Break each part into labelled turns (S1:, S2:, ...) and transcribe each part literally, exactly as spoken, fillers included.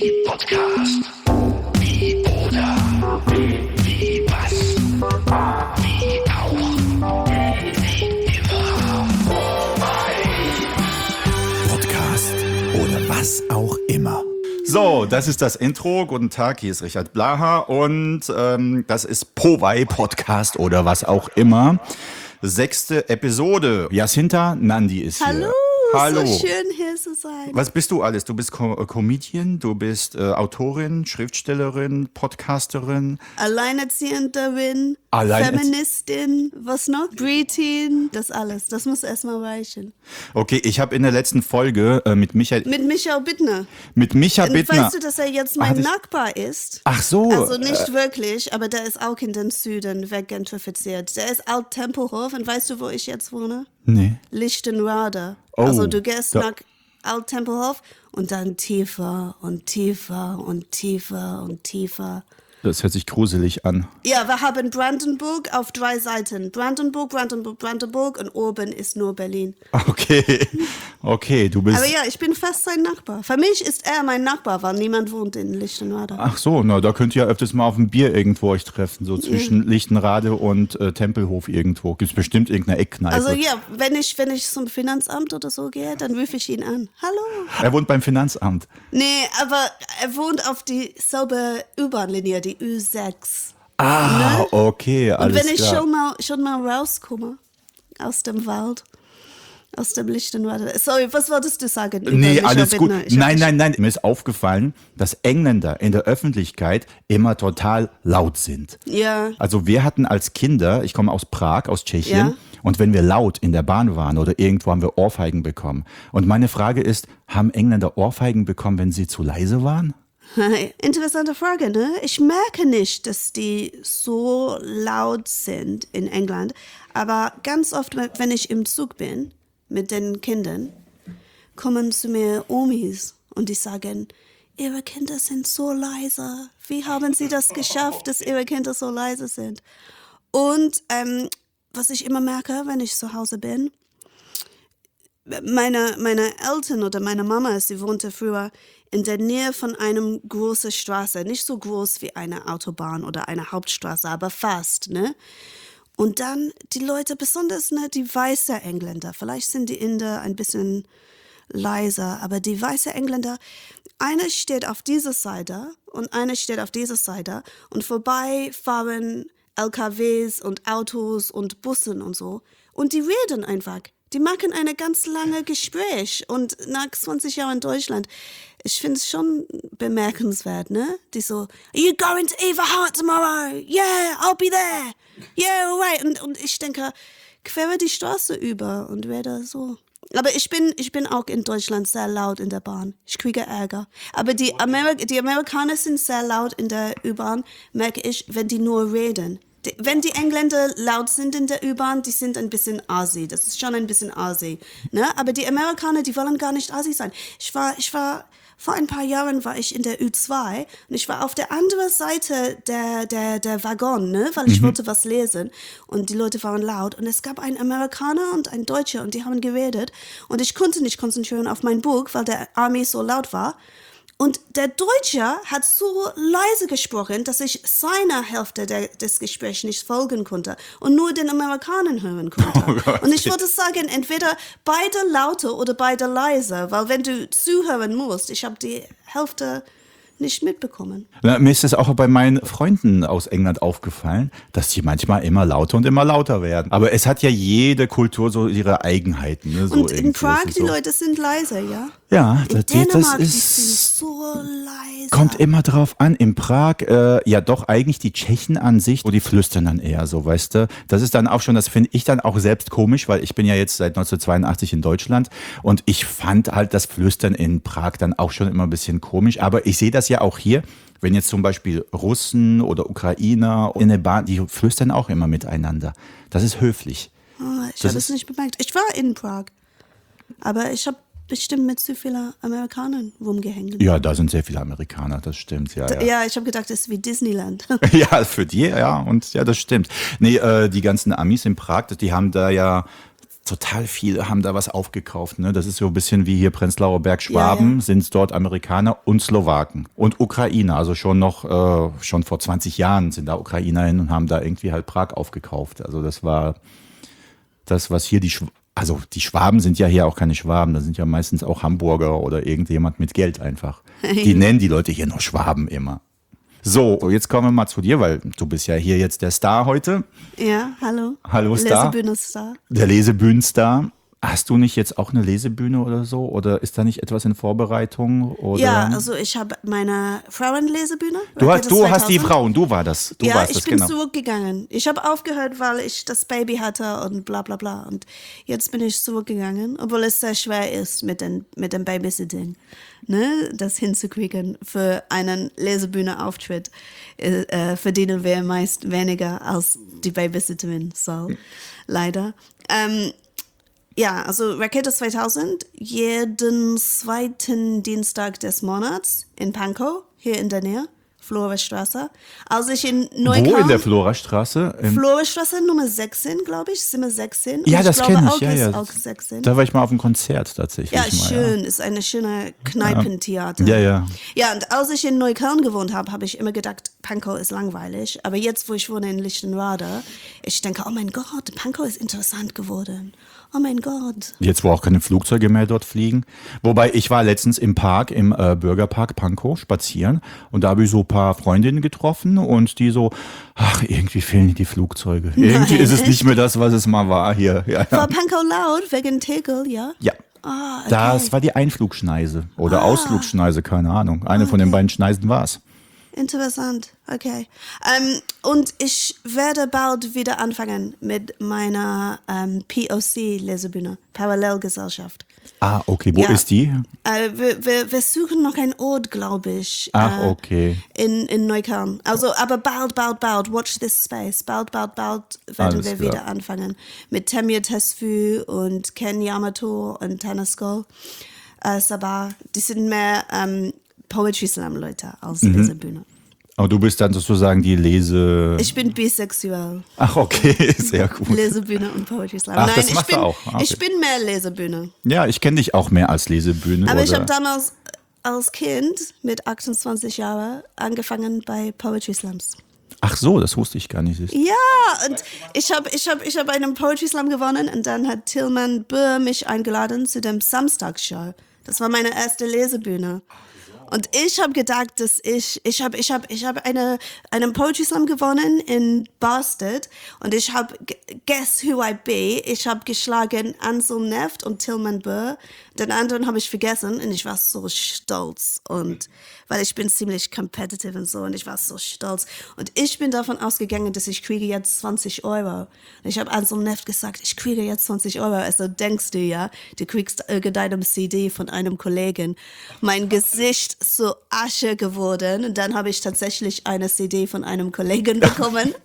S1: Wie Podcast. Wie oder. Wie was. Wie auch. Wie immer.
S2: Podcast oder was auch immer. So, das ist das Intro. Guten Tag, hier ist Richard Blaha und ähm, das ist Powei Podcast oder was auch immer. Sechste Episode. Jacinta Nandi ist
S3: Hallo,
S2: hier. Hallo,
S3: so schön hier zu sein.
S2: Was bist du alles? Du bist Co- Comedian, du bist äh, Autorin, Schriftstellerin, Podcasterin.
S3: Alleinerziehenderin,
S2: Alleinerzie-
S3: Feministin, was noch? Britin, das alles. Das muss erstmal reichen.
S2: Okay, ich habe in der letzten Folge äh, mit Michael,
S3: Mit Michael Bittner.
S2: mit Micha
S3: Und
S2: Bittner.
S3: weißt du, dass er jetzt mein
S2: Ach, das-
S3: Nachbar ist?
S2: Ach so.
S3: Also nicht wirklich, aber der ist auch in den Süden weggentrifiziert. Der ist Alt-Tempelhof und weißt du, wo ich jetzt wohne?
S2: Nee.
S3: Lichtenrade.
S2: Oh,
S3: also du gehst
S2: da-
S3: nach Alt-Tempelhof und dann tiefer und tiefer und tiefer und tiefer.
S2: Das hört sich gruselig an.
S3: Ja, wir haben Brandenburg auf drei Seiten. Brandenburg, Brandenburg, Brandenburg und oben ist nur Berlin.
S2: Okay, okay, du bist...
S3: Aber ja, ich bin fast sein Nachbar. Für mich ist er mein Nachbar, weil niemand wohnt in Lichtenrade.
S2: Ach so, na, da könnt ihr ja öfters mal auf ein Bier irgendwo euch treffen, so zwischen Lichtenrade und äh, Tempelhof irgendwo. Gibt's bestimmt irgendeine Eckkneipe.
S3: Also ja, wenn ich, wenn ich zum Finanzamt oder so gehe, dann rufe ich ihn an. Hallo.
S2: Er wohnt beim Finanzamt.
S3: Nee, aber er wohnt auf dieselbe U-Bahn-Linie, die Ü sechs.
S2: Ah, okay,
S3: Und
S2: alles
S3: wenn ich
S2: klar.
S3: schon mal, schon mal rauskomme aus dem Wald, aus dem Lichtenrade. Sorry, was wolltest du sagen? über
S2: Nee,
S3: Michael
S2: alles gut.
S3: Bittner? Ich hab
S2: Nein,
S3: dich-
S2: nein, nein. Mir ist aufgefallen, dass Engländer in der Öffentlichkeit immer total laut sind.
S3: Ja.
S2: Also wir hatten als Kinder, ich komme aus Prag, aus Tschechien,
S3: Ja.
S2: und wenn wir laut in der Bahn waren oder irgendwo haben wir Ohrfeigen bekommen. Und meine Frage ist, haben Engländer Ohrfeigen bekommen, wenn sie zu leise waren?
S3: Interessante Frage, ne? Ich merke nicht, dass die so laut sind in England, aber ganz oft, wenn ich im Zug bin mit den Kindern, kommen zu mir Omis und die sagen, ihre Kinder sind so leise. Wie haben sie das geschafft, dass ihre Kinder so leise sind? Und ähm, was ich immer merke, wenn ich zu Hause bin, meine, meine Eltern oder meine Mama, sie wohnte früher in der Nähe von einem großen Straße, nicht so groß wie eine Autobahn oder eine Hauptstraße, aber fast, ne? Und dann die Leute, besonders ne, die weißen Engländer, vielleicht sind die Inder ein bisschen leiser, aber die weißen Engländer, einer steht auf dieser Seite und einer steht auf dieser Seite und vorbei fahren L K Ws und Autos und Bussen und so und die reden einfach. Die machen eine ganz lange Gespräch und nach zwanzig Jahren in Deutschland, ich finde es schon bemerkenswert, ne? Die so, are you going to Everhart tomorrow? Yeah, I'll be there. Yeah, all right. Und, und ich denke, quere die Straße über und werde so. Aber ich bin, ich bin auch in Deutschland sehr laut in der Bahn. Ich kriege Ärger. Aber die, Ameri- die Amerikaner sind sehr laut in der U-Bahn, merke ich, wenn die nur reden. Die, wenn die Engländer laut sind in der U-Bahn, die sind ein bisschen assi. Das ist schon ein bisschen assi. Ne? Aber die Amerikaner, die wollen gar nicht assi sein. Ich war, ich war, vor ein paar Jahren war ich in der U zwei und ich war auf der anderen Seite der, der, der Waggon, ne? Weil ich wollte was lesen und die Leute waren laut und es gab einen Amerikaner und einen Deutscher und die haben geredet und ich konnte nicht konzentrieren auf mein Buch, weil der Army so laut war. Und der Deutsche hat so leise gesprochen, dass ich seiner Hälfte der, des Gesprächs nicht folgen konnte und nur den Amerikanern hören konnte.
S2: Oh Gott.
S3: Und ich würde sagen, entweder beide laute oder beide leise, weil wenn du zuhören musst, ich habe die Hälfte nicht mitbekommen.
S2: Na, mir ist es auch bei meinen Freunden aus England aufgefallen, dass die manchmal immer lauter und immer lauter werden. Aber es hat ja jede Kultur so ihre Eigenheiten. Ne? So
S3: Und in
S2: irgendwie.
S3: Prag,
S2: Das ist
S3: die
S2: so.
S3: Leute sind leise, ja?
S2: Ja,
S3: In
S2: das,
S3: Dänemark,
S2: das
S3: die sind
S2: ist...
S3: so leise.
S2: Kommt immer drauf an. In Prag, äh, ja doch eigentlich die Tschechen an sich, wo die flüstern dann eher so, weißt du. Das ist dann auch schon, das finde ich dann auch selbst komisch, weil ich bin ja jetzt seit neunzehnhundertzweiundachtzig in Deutschland und ich fand halt das Flüstern in Prag dann auch schon immer ein bisschen komisch. Aber ich sehe das ja auch hier, wenn jetzt zum Beispiel Russen oder Ukrainer in der Bahn, die flüstern auch immer miteinander. Das ist höflich.
S3: Oh, ich
S2: Das
S3: habe es
S2: ist-
S3: nicht bemerkt. Ich war in Prag, aber ich habe bestimmt mit zu vielen Amerikanern rumgehängt.
S2: Ja, da sind sehr viele Amerikaner, das stimmt, ja. Ja,
S3: Ja, ich habe gedacht, das ist wie Disneyland.
S2: ja für die, ja, und ja, das stimmt. Nee, äh, die ganzen Amis in Prag, die haben da ja total viele haben da was aufgekauft. Ne? Das ist so ein bisschen wie hier Prenzlauer Berg, Schwaben, ja, ja. sind dort Amerikaner und Slowaken und Ukrainer. Also schon noch, äh, schon vor zwanzig Jahren sind da Ukrainer hin und haben da irgendwie halt Prag aufgekauft. Also das war das, was hier die, Schw- also die Schwaben sind ja hier auch keine Schwaben. Das sind ja meistens auch Hamburger oder irgendjemand mit Geld einfach. Die nennen die Leute hier noch Schwaben immer. So, jetzt kommen wir mal zu dir, weil du bist ja hier jetzt der Star heute.
S3: Ja, hallo.
S2: Hallo Star.
S3: Lesebühne-Star.
S2: Der Lesebühnen-Star. Hast du nicht jetzt auch eine Lesebühne oder so? Oder ist da nicht etwas in Vorbereitung? Oder?
S3: Ja, also ich habe meine Frauenlesebühne.
S2: Du, hast, du hast die Frauen, du war das. Du
S3: ja,
S2: warst
S3: ich
S2: das,
S3: bin
S2: genau.
S3: zurückgegangen. Ich habe aufgehört, weil ich das Baby hatte und bla bla bla. Und jetzt bin ich zurückgegangen, obwohl es sehr schwer ist mit, den, mit dem Babysitting. Ne, das hinzukriegen für einen Lesebühne-Auftritt, äh, verdienen wir meist weniger als die Babysitterin soll. Leider. Ähm, Ja, also Rakete zweitausend, jeden zweiten Dienstag des Monats in Pankow, hier in der Nähe, Florastraße. Als ich in Neukölln...
S2: Wo in der Florastraße?
S3: Florastraße Nummer sechzehn, glaube ich, Zimmer sechzehn.
S2: Ja,
S3: Und
S2: das kenne ich.
S3: Auch
S2: Ja, ja.
S3: Auch sechzehn.
S2: Da war ich mal auf einem Konzert tatsächlich.
S3: Ja,
S2: mal,
S3: schön,
S2: ja.
S3: ist eine schöne Kneipentheater.
S2: Ja, ja.
S3: Ja, und als ich in Neukölln gewohnt habe, habe ich immer gedacht, Pankow ist langweilig. Aber jetzt, wo ich wohne in Lichtenrade, ich denke, oh mein Gott, Pankow ist interessant geworden. Oh mein Gott.
S2: Jetzt, wo auch keine Flugzeuge mehr dort fliegen. Wobei, ich war letztens im Park, im äh, Bürgerpark Pankow spazieren und da habe ich so ein paar Freundinnen getroffen und die so, ach, irgendwie fehlen die Flugzeuge. Irgendwie
S3: Nein,
S2: ist es
S3: echt?
S2: nicht mehr das, was es mal war hier. Ja,
S3: War
S2: ja.
S3: Pankow laut wegen Tegel, ja?
S2: ja.
S3: Ah, okay.
S2: Das war die Einflugschneise oder
S3: Ah.
S2: Ausflugschneise, keine Ahnung. Eine von den beiden Schneisen war es.
S3: Interessant, okay. Ähm, und ich werde bald wieder anfangen mit meiner ähm, P O C-Lesebühne, Parallelgesellschaft.
S2: Ah, okay. Wo
S3: Ja.
S2: ist die?
S3: Äh, wir, wir, wir suchen noch einen Ort, glaube ich.
S2: Ach,
S3: äh,
S2: okay.
S3: In, in Neukölln. Also, aber bald, bald, bald. Watch this space. Bald, bald, bald werden
S2: Alles
S3: wir
S2: klar.
S3: wieder anfangen. Mit Temir Tesfu und Ken Yamato und Tanasko äh, Sabah. Die sind mehr ähm, Poetry Slam Leute als
S2: Mhm.
S3: Lesebühne.
S2: Aber du bist dann sozusagen die Lese...
S3: Ich bin bisexuell.
S2: Ach, okay. Sehr gut.
S3: Lesebühne und Poetry Slam.
S2: Ach,
S3: Nein,
S2: das
S3: ich
S2: machst
S3: bin,
S2: du auch. Ah, okay.
S3: ich bin mehr Lesebühne.
S2: Ja, ich kenne dich auch mehr als Lesebühne.
S3: Aber
S2: oder?
S3: ich habe damals als Kind mit achtundzwanzig Jahren angefangen bei Poetry Slams.
S2: Ach so, das wusste ich gar nicht.
S3: Ja, und ich habe ich hab, ich hab einen Poetry Slam gewonnen und dann hat Tilman Burr mich eingeladen zu dem Samstagsshow. Das war meine erste Lesebühne. Und ich habe gedacht, dass ich, ich habe ich hab, ich hab eine, einen Poetry Slam gewonnen in Boston und ich habe, guess who I be, ich habe geschlagen Ansel Neft und Tilman Burr, den anderen habe ich vergessen und ich war so stolz und, weil ich bin ziemlich competitive und so und ich war so stolz und ich bin davon ausgegangen, dass ich kriege jetzt zwanzig Euro. Und ich habe Ansel Neft gesagt, ich kriege jetzt zwanzig Euro, also denkst du ja, du kriegst irgendeinem C D von einem Kollegen. Mein Gesicht so Asche geworden und dann habe ich tatsächlich eine C D von einem Kollegen bekommen.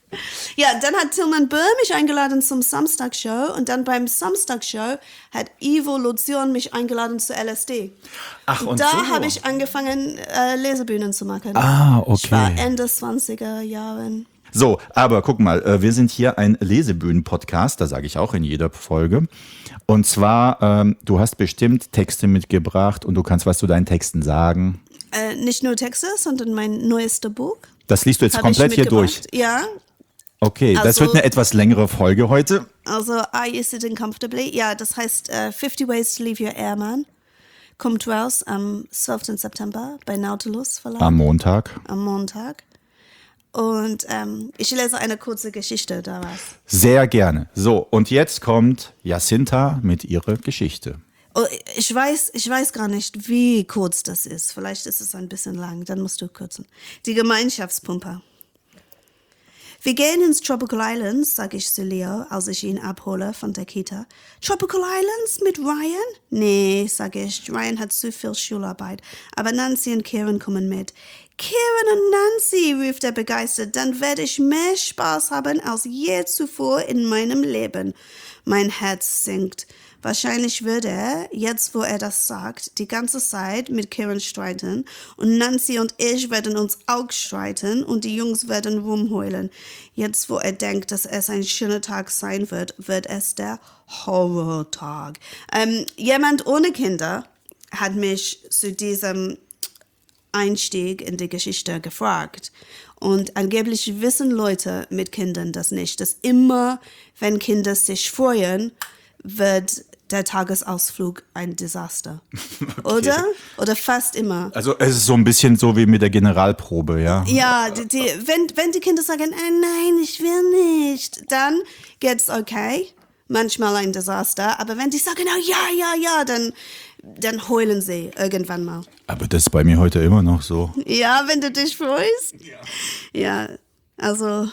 S3: Ja, dann hat Tilman Burr mich eingeladen zum Samstagshow und dann beim Samstagshow hat Evolution mich eingeladen zu L S D.
S2: Ach, und
S3: da
S2: so.
S3: habe ich angefangen, äh, Lesebühnen zu machen.
S2: Ah, okay.
S3: Ich war Ende zwanziger Jahren.
S2: So, aber guck mal, äh, wir sind hier ein Lesebühnen-Podcast, da sage ich auch in jeder Folge. Und zwar, ähm, du hast bestimmt Texte mitgebracht und du kannst was zu deinen Texten sagen.
S3: Äh, nicht nur Texte, sondern mein neuester Buch.
S2: Das liest du jetzt
S3: habe
S2: komplett
S3: ich
S2: hier durch.
S3: mitgebracht. Ja,
S2: Okay, das
S3: Also-
S2: wird eine etwas längere Folge heute.
S3: also Are You Sitting Comfortably? Ja, das heißt äh, fifty Ways to Leave Your Airman. Kommt raus am zwölften September bei Nautilus Verlag.
S2: Am Montag.
S3: am Montag. Und ähm, ich lese eine kurze Geschichte daraus.
S2: Sehr gerne. So, und jetzt kommt Jacinta mit ihrer Geschichte.
S3: Oh, ich weiß, ich weiß gar nicht, wie kurz das ist. Vielleicht ist es ein bisschen lang, dann musst du kürzen. Die Gemeinschaftspumper. Wir gehen ins Tropical Islands, sage ich zu Leo, als ich ihn abhole von der Kita. Tropical Islands mit Ryan? Nee, sage ich, Ryan hat zu viel Schularbeit. Aber Nancy und Karen kommen mit. Karen und Nancy, ruft er begeistert, dann werde ich mehr Spaß haben als je zuvor in meinem Leben. Mein Herz sinkt. Wahrscheinlich würde er, jetzt wo er das sagt, die ganze Zeit mit Karen streiten und Nancy und ich werden uns auch streiten und die Jungs werden rumheulen. Jetzt wo er denkt, dass es ein schöner Tag sein wird, wird es der Horrortag. Ähm, jemand ohne Kinder hat mich zu diesem Einstieg in die Geschichte gefragt. Und angeblich wissen Leute mit Kindern das nicht, dass immer, wenn Kinder sich freuen, wird der Tagesausflug ein Desaster. Okay. Oder? Oder fast immer.
S2: Also es ist so ein bisschen so wie mit der Generalprobe, ja?
S3: Ja, die, die, wenn, wenn die Kinder sagen, äh, nein, ich will nicht, dann geht's okay. Manchmal ein Desaster, aber wenn die sagen, oh, ja, ja, ja, dann, dann heulen sie irgendwann mal.
S2: Aber das ist bei mir heute immer noch so.
S3: Ja, wenn du dich freust? Ja. Ja, also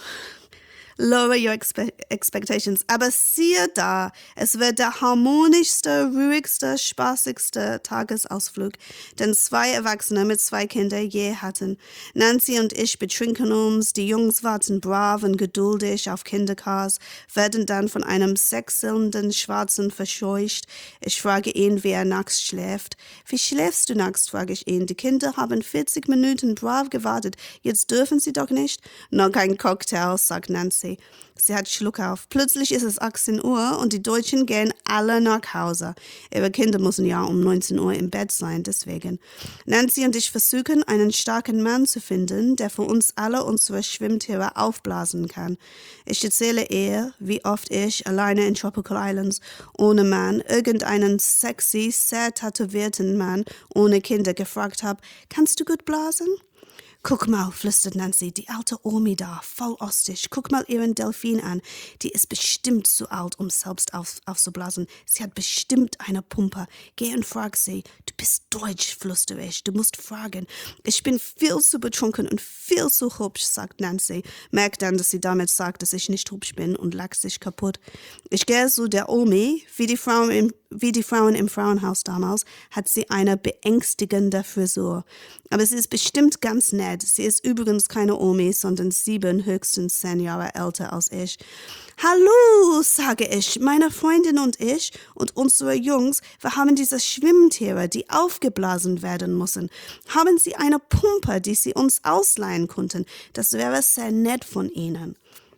S3: lower your expe- expectations. Aber siehe da, es wird der harmonischste, ruhigste, spaßigste Tagesausflug, den zwei Erwachsene mit zwei Kindern je hatten. Nancy und ich betrinken uns, die Jungs warten brav und geduldig auf Kindercars, werden dann von einem sechselnden Schwarzen verscheucht. Ich frage ihn, wie er nachts schläft. Wie schläfst du nachts, frage ich ihn. Die Kinder haben vierzig Minuten brav gewartet. Jetzt dürfen sie doch nicht. Noch kein Cocktail, sagt Nancy. Sie hat Schluck auf. Plötzlich ist es achtzehn Uhr und die Deutschen gehen alle nach Hause. Ihre Kinder müssen ja um neunzehn Uhr im Bett sein, deswegen. Nancy und ich versuchen, einen starken Mann zu finden, der für uns alle unsere Schwimmtiere aufblasen kann. Ich erzähle ihr, wie oft ich alleine in Tropical Islands ohne Mann irgendeinen sexy, sehr tätowierten Mann ohne Kinder gefragt habe, kannst du gut blasen? Guck mal, flüstert Nancy, die alte Omi da, voll ostig. Guck mal ihren Delfin an. Die ist bestimmt zu alt, um selbst auf, aufzublasen. Sie hat bestimmt eine Pumpe. Geh und frag sie. Du bist deutsch, flüstere ich. Du musst fragen. Ich bin viel zu betrunken und viel zu hübsch, sagt Nancy. Merkt dann, dass sie damit sagt, dass ich nicht hübsch bin und lacht sich kaputt. Ich gehe zu der Omi, wie die Frauen im Wie die Frauen im Frauenhaus damals, hat sie eine beängstigende Frisur. Aber sie ist bestimmt ganz nett. Sie ist übrigens keine Omi, sondern sieben, höchstens zehn Jahre älter als ich. Hallo, sage ich, meine Freundin und ich und unsere Jungs, wir haben diese Schwimmtiere, die aufgeblasen werden müssen. Haben Sie eine Pumpe, die Sie uns ausleihen konnten? Das wäre sehr nett von Ihnen.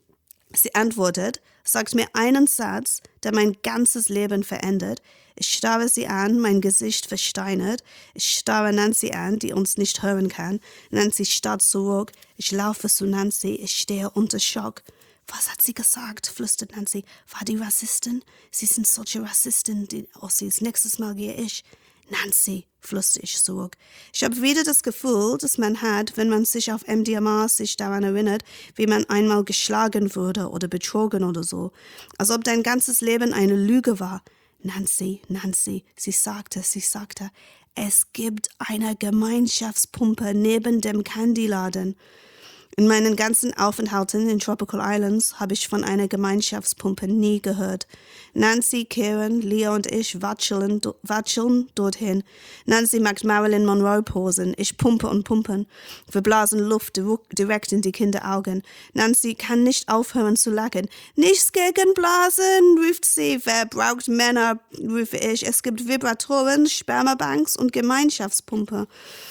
S3: Sie antwortet, sagt mir einen Satz, der mein ganzes Leben verändert. Ich starre sie an, mein Gesicht versteinert. Ich starre Nancy an, die uns nicht hören kann. Nancy starrt zurück. Ich laufe zu Nancy. Ich stehe unter Schock. Was hat sie gesagt? Flüstert Nancy. War die Rassistin? Sie sind solche Rassisten, die Ossis. Nächstes Mal gehe ich. Nancy, flüsterte ich zurück. Ich habe wieder das Gefühl, das man hat, wenn man sich auf M D M A sich daran erinnert, wie man einmal geschlagen wurde oder betrogen oder so. Als ob dein ganzes Leben eine Lüge war. Nancy, Nancy, sie sagte, sie sagte, es gibt eine Gemeinschaftspumpe neben dem Candyladen. In meinen ganzen Aufenthalten in Tropical Islands habe ich von einer Gemeinschaftspumpe nie gehört. Nancy, Karen, Leah und ich watscheln, watscheln dorthin. Nancy macht Marilyn Monroe-Posen. Ich pumpe und pumpen. Wir blasen Luft direkt in die Kinderaugen. Nancy kann nicht aufhören zu lachen. Nichts gegen Blasen, ruft sie. Wer braucht Männer, rufe ich. Es gibt Vibratoren, Spermabanks und Gemeinschaftspumpe.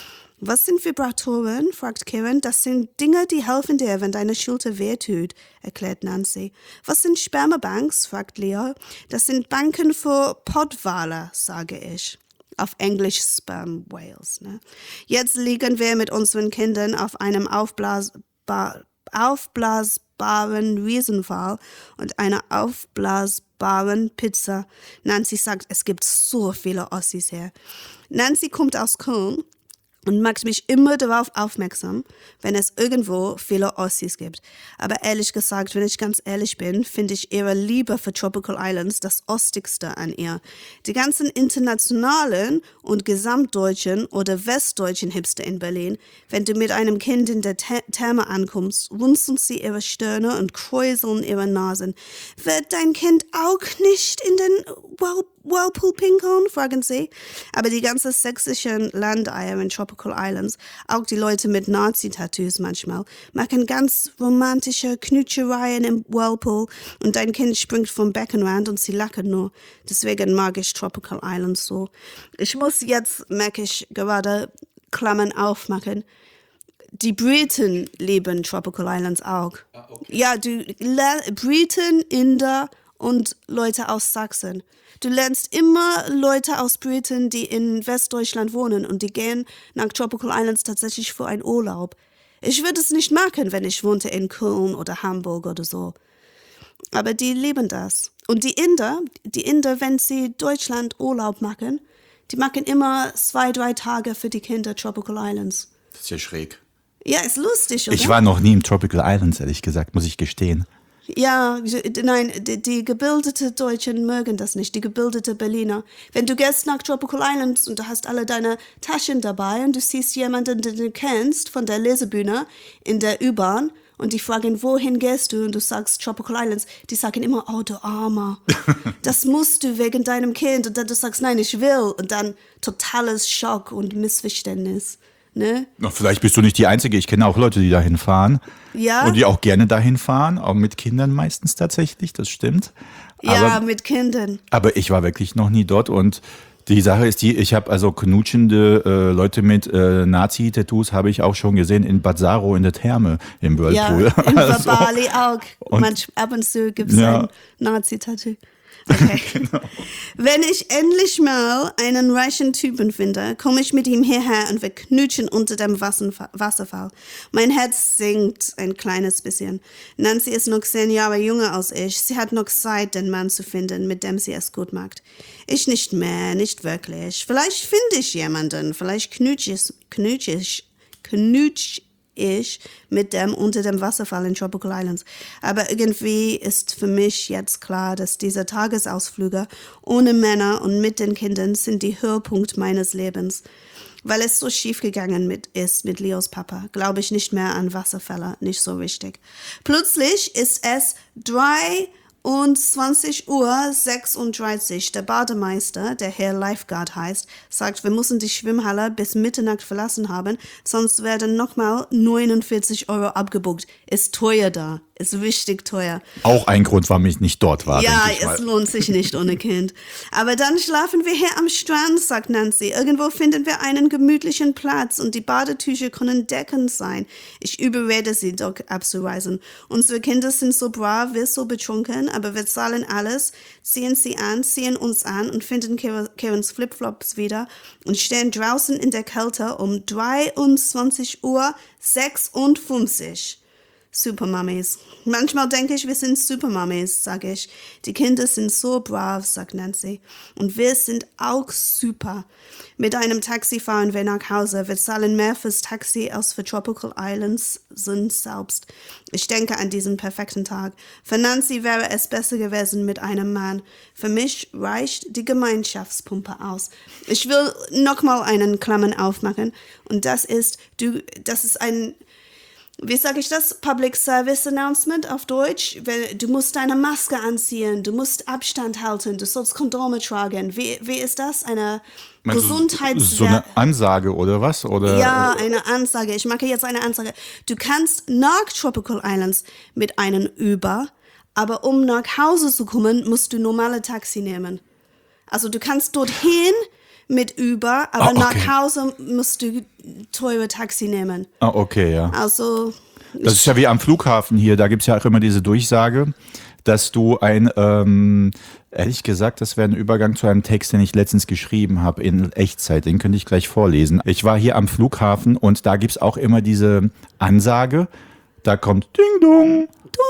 S3: Was sind Vibratoren? Fragt Karen. Das sind Dinge, die helfen dir, wenn deine Schulter wehtut, erklärt Nancy. Was sind Spermabanks? Fragt Leo. Das sind Banken für Pottwale, sage ich. Auf Englisch Sperm Whales. Ne? Jetzt liegen wir mit unseren Kindern auf einem aufblasbar, aufblasbaren Riesenwal und einer aufblasbaren Pizza. Nancy sagt, es gibt so viele Ossis hier. Nancy kommt aus Köln und macht mich immer darauf aufmerksam, wenn es irgendwo viele Ossis gibt. Aber ehrlich gesagt, wenn ich ganz ehrlich bin, finde ich ihre Liebe für Tropical Islands das Ostigste an ihr. Die ganzen internationalen und gesamtdeutschen oder westdeutschen Hipster in Berlin, wenn du mit einem Kind in der Therme ankommst, runzeln sie ihre Stirne und kräuseln ihre Nasen. Wird dein Kind auch nicht in den Whirlpool Pinkhorn, fragen sie. Aber die ganzen sächsischen Landeier in Tropical Islands, auch die Leute mit Nazi-Tattoos manchmal, machen ganz romantische Knutschereien im Whirlpool und dein Kind springt vom Beckenrand und sie lachen nur. Deswegen mag ich Tropical Islands so. Ich muss jetzt, merke ich, gerade Klammern aufmachen. Die Briten lieben Tropical Islands auch. Ah, okay. Ja, du Briten, Inder und Leute aus Sachsen. Du lernst immer Leute aus Briten, die in Westdeutschland wohnen und die gehen nach Tropical Islands tatsächlich für einen Urlaub. Ich würde es nicht machen, wenn ich wohnte in Köln oder Hamburg oder so. Aber die lieben das. Und die Inder, die Inder, wenn sie Deutschland Urlaub machen, die machen immer zwei, drei Tage für die Kinder Tropical Islands.
S2: Das ist ja schräg.
S3: Ja, ist lustig, oder?
S2: Ich war noch nie im Tropical Islands, ehrlich gesagt, muss ich gestehen.
S3: Ja, nein, die, die gebildeten Deutschen mögen das nicht, die gebildeten Berliner. Wenn du gehst nach Tropical Islands und du hast alle deine Taschen dabei und du siehst jemanden, den du kennst von der Lesebühne in der U-Bahn und die fragen, wohin gehst du? Und du sagst Tropical Islands, die sagen immer, oh du Armer, das musst du wegen deinem Kind. Und dann du sagst, nein, ich will. Und dann totales Schock und Missverständnis. Ne?
S2: Na, vielleicht bist du nicht die Einzige. Ich kenne auch Leute, die dahin fahren.
S3: Ja.
S2: Und die auch gerne dahin fahren. Auch mit Kindern meistens tatsächlich, das stimmt.
S3: Ja,
S2: aber,
S3: mit Kindern.
S2: Aber ich war wirklich noch nie dort. Und die Sache ist die, ich habe also knutschende äh, Leute mit äh, Nazi-Tattoos habe ich auch schon gesehen in Bad Saro in der Therme im Whirlpool.
S3: Ja, in
S2: also,
S3: Bali auch.
S2: und,
S3: Manch, ab und zu gibt es
S2: ja.
S3: ein Nazi-Tattoo. Okay.
S2: Genau.
S3: Wenn ich endlich mal einen reichen Typen finde, komme ich mit ihm hierher und wir knutschen unter dem Wasserfall. Mein Herz sinkt ein kleines bisschen. Nancy ist noch zehn Jahre jünger als ich. Sie hat noch Zeit, den Mann zu finden, mit dem sie es gut macht. Ich nicht mehr, nicht wirklich. Vielleicht finde ich jemanden. Vielleicht knutsch ich, knutsch ich, knutsch ich mit dem unter dem Wasserfall in Tropical Islands. Aber irgendwie ist für mich jetzt klar, dass diese Tagesausflüge ohne Männer und mit den Kindern sind die Höhepunkt meines Lebens. Weil es so schief gegangen mit, ist mit Leos Papa, glaube ich nicht mehr an Wasserfälle, nicht so wichtig. Plötzlich ist es drei und zwanzig Uhr sechsunddreißig. Der Bademeister, der Herr Lifeguard heißt, sagt, wir müssen die Schwimmhalle bis Mitternacht verlassen haben, sonst werden nochmal neunundvierzig Euro abgebucht. Ist teuer da, ist richtig teuer.
S2: Auch ein Grund, warum ich nicht dort war.
S3: Ja,
S2: ich
S3: es
S2: mal.
S3: lohnt sich nicht ohne Kind. Aber dann schlafen wir hier am Strand, sagt Nancy. Irgendwo finden wir einen gemütlichen Platz und die Badetücher können deckend sein. Ich überrede sie doch abzureisen. Unsere Kinder sind so brav, wir so betrunken, aber wir zahlen alles, ziehen sie an, ziehen uns an und finden Karens Flipflops wieder und stehen draußen in der Kälte um dreiundzwanzig Uhr sechsundfünfzig. Supermummies. Manchmal denke ich, wir sind Supermummies, sage ich. Die Kinder sind so brav, sagt Nancy. Und wir sind auch super. Mit einem Taxi fahren wir nach Hause. Wir zahlen mehr fürs Taxi als für Tropical Islands sind selbst. Ich denke an diesen perfekten Tag. Für Nancy wäre es besser gewesen mit einem Mann. Für mich reicht die Gemeinschaftspumpe aus. Ich will nochmal einen Klammern aufmachen. Und das ist, du, das ist ein... Wie sage ich das? Public Service Announcement auf Deutsch. Du musst deine Maske anziehen, du musst Abstand halten, du sollst Kondome tragen. Wie, wie ist das? Eine Gesundheits...
S2: So eine Ansage oder was? Oder?
S3: Ja, eine Ansage. Ich mache jetzt eine Ansage. Du kannst nach Tropical Islands mit einem Uber, aber um nach Hause zu kommen, musst du normale Taxi nehmen. Also du kannst dorthin mit Uber, aber
S2: oh, okay.
S3: nach Hause musst du teure Taxi nehmen.
S2: Ah, okay, ja.
S3: Also...
S2: Das ist ja wie am Flughafen hier, da gibt es ja auch immer diese Durchsage, dass du ein, ähm, ehrlich gesagt, das wäre ein Übergang zu einem Text, den ich letztens geschrieben habe in Echtzeit, den könnte ich gleich vorlesen. Ich war hier am Flughafen und da gibt es auch immer diese Ansage, da kommt Ding Dong.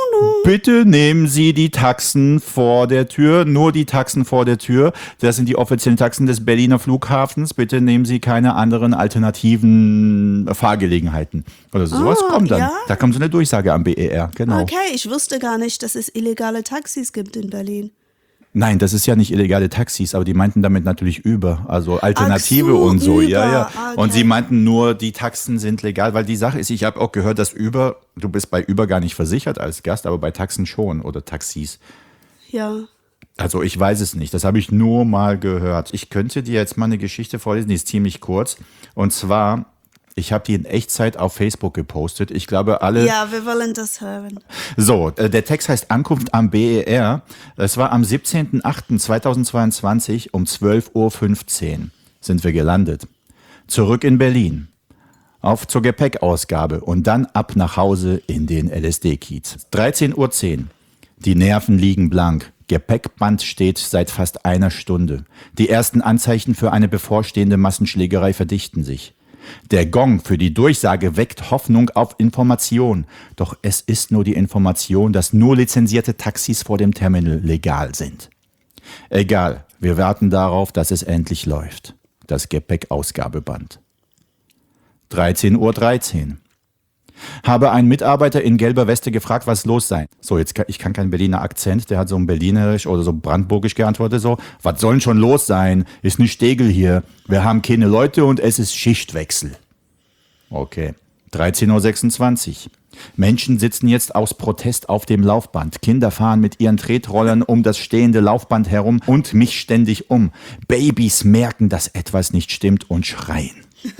S2: Bitte nehmen Sie die Taxen vor der Tür, nur die Taxen vor der Tür. Das sind die offiziellen Taxen des Berliner Flughafens. Bitte nehmen Sie keine anderen alternativen Fahrgelegenheiten. Oder so. Sowas
S3: Oh,
S2: kommt dann.
S3: ja?
S2: Da kommt so eine Durchsage am B E R, genau.
S3: Okay, ich wusste gar nicht, dass es illegale Taxis gibt in Berlin.
S2: Nein, das ist ja nicht illegale Taxis, aber die meinten damit natürlich Uber, also Alternative
S3: Ach so,
S2: und so.
S3: Uber,
S2: Ja, ja.
S3: okay.
S2: Und sie meinten nur, die Taxen sind legal, weil die Sache ist, ich habe auch gehört, dass Uber, du bist bei Uber gar nicht versichert als Gast, aber bei Taxen schon oder Taxis.
S3: Ja.
S2: Also ich weiß es nicht, das habe ich nur mal gehört. Ich könnte dir jetzt mal eine Geschichte vorlesen, die ist ziemlich kurz. Und zwar, ich habe die in Echtzeit auf Facebook gepostet. Ich glaube, alle...
S3: Ja, wir wollen das hören.
S2: So, äh, der Text heißt Ankunft am B E R. Es war am siebzehnten achten zweitausendzweiundzwanzig um zwölf Uhr fünfzehn sind wir gelandet. Zurück in Berlin. Auf zur Gepäckausgabe und dann ab nach Hause in den L S D-Kiez. dreizehn Uhr zehn. Die Nerven liegen blank. Gepäckband steht seit fast einer Stunde. Die ersten Anzeichen für eine bevorstehende Massenschlägerei verdichten sich. Der Gong für die Durchsage weckt Hoffnung auf Information. Doch es ist nur die Information, dass nur lizenzierte Taxis vor dem Terminal legal sind. Egal, wir warten darauf, dass es endlich läuft. Das Gepäckausgabeband. dreizehn Uhr dreizehn. Habe einen Mitarbeiter in gelber Weste gefragt, was los sei. So, jetzt kann, ich kann keinen Berliner Akzent, der hat so ein Berlinerisch oder so brandenburgisch geantwortet, so, was soll denn schon los sein? Ist nicht Stegel hier. Wir haben keine Leute und es ist Schichtwechsel. Okay. dreizehn Uhr sechsundzwanzig. Menschen sitzen jetzt aus Protest auf dem Laufband. Kinder fahren mit ihren Tretrollern um das stehende Laufband herum und mich ständig um. Babys merken, dass etwas nicht stimmt und schreien.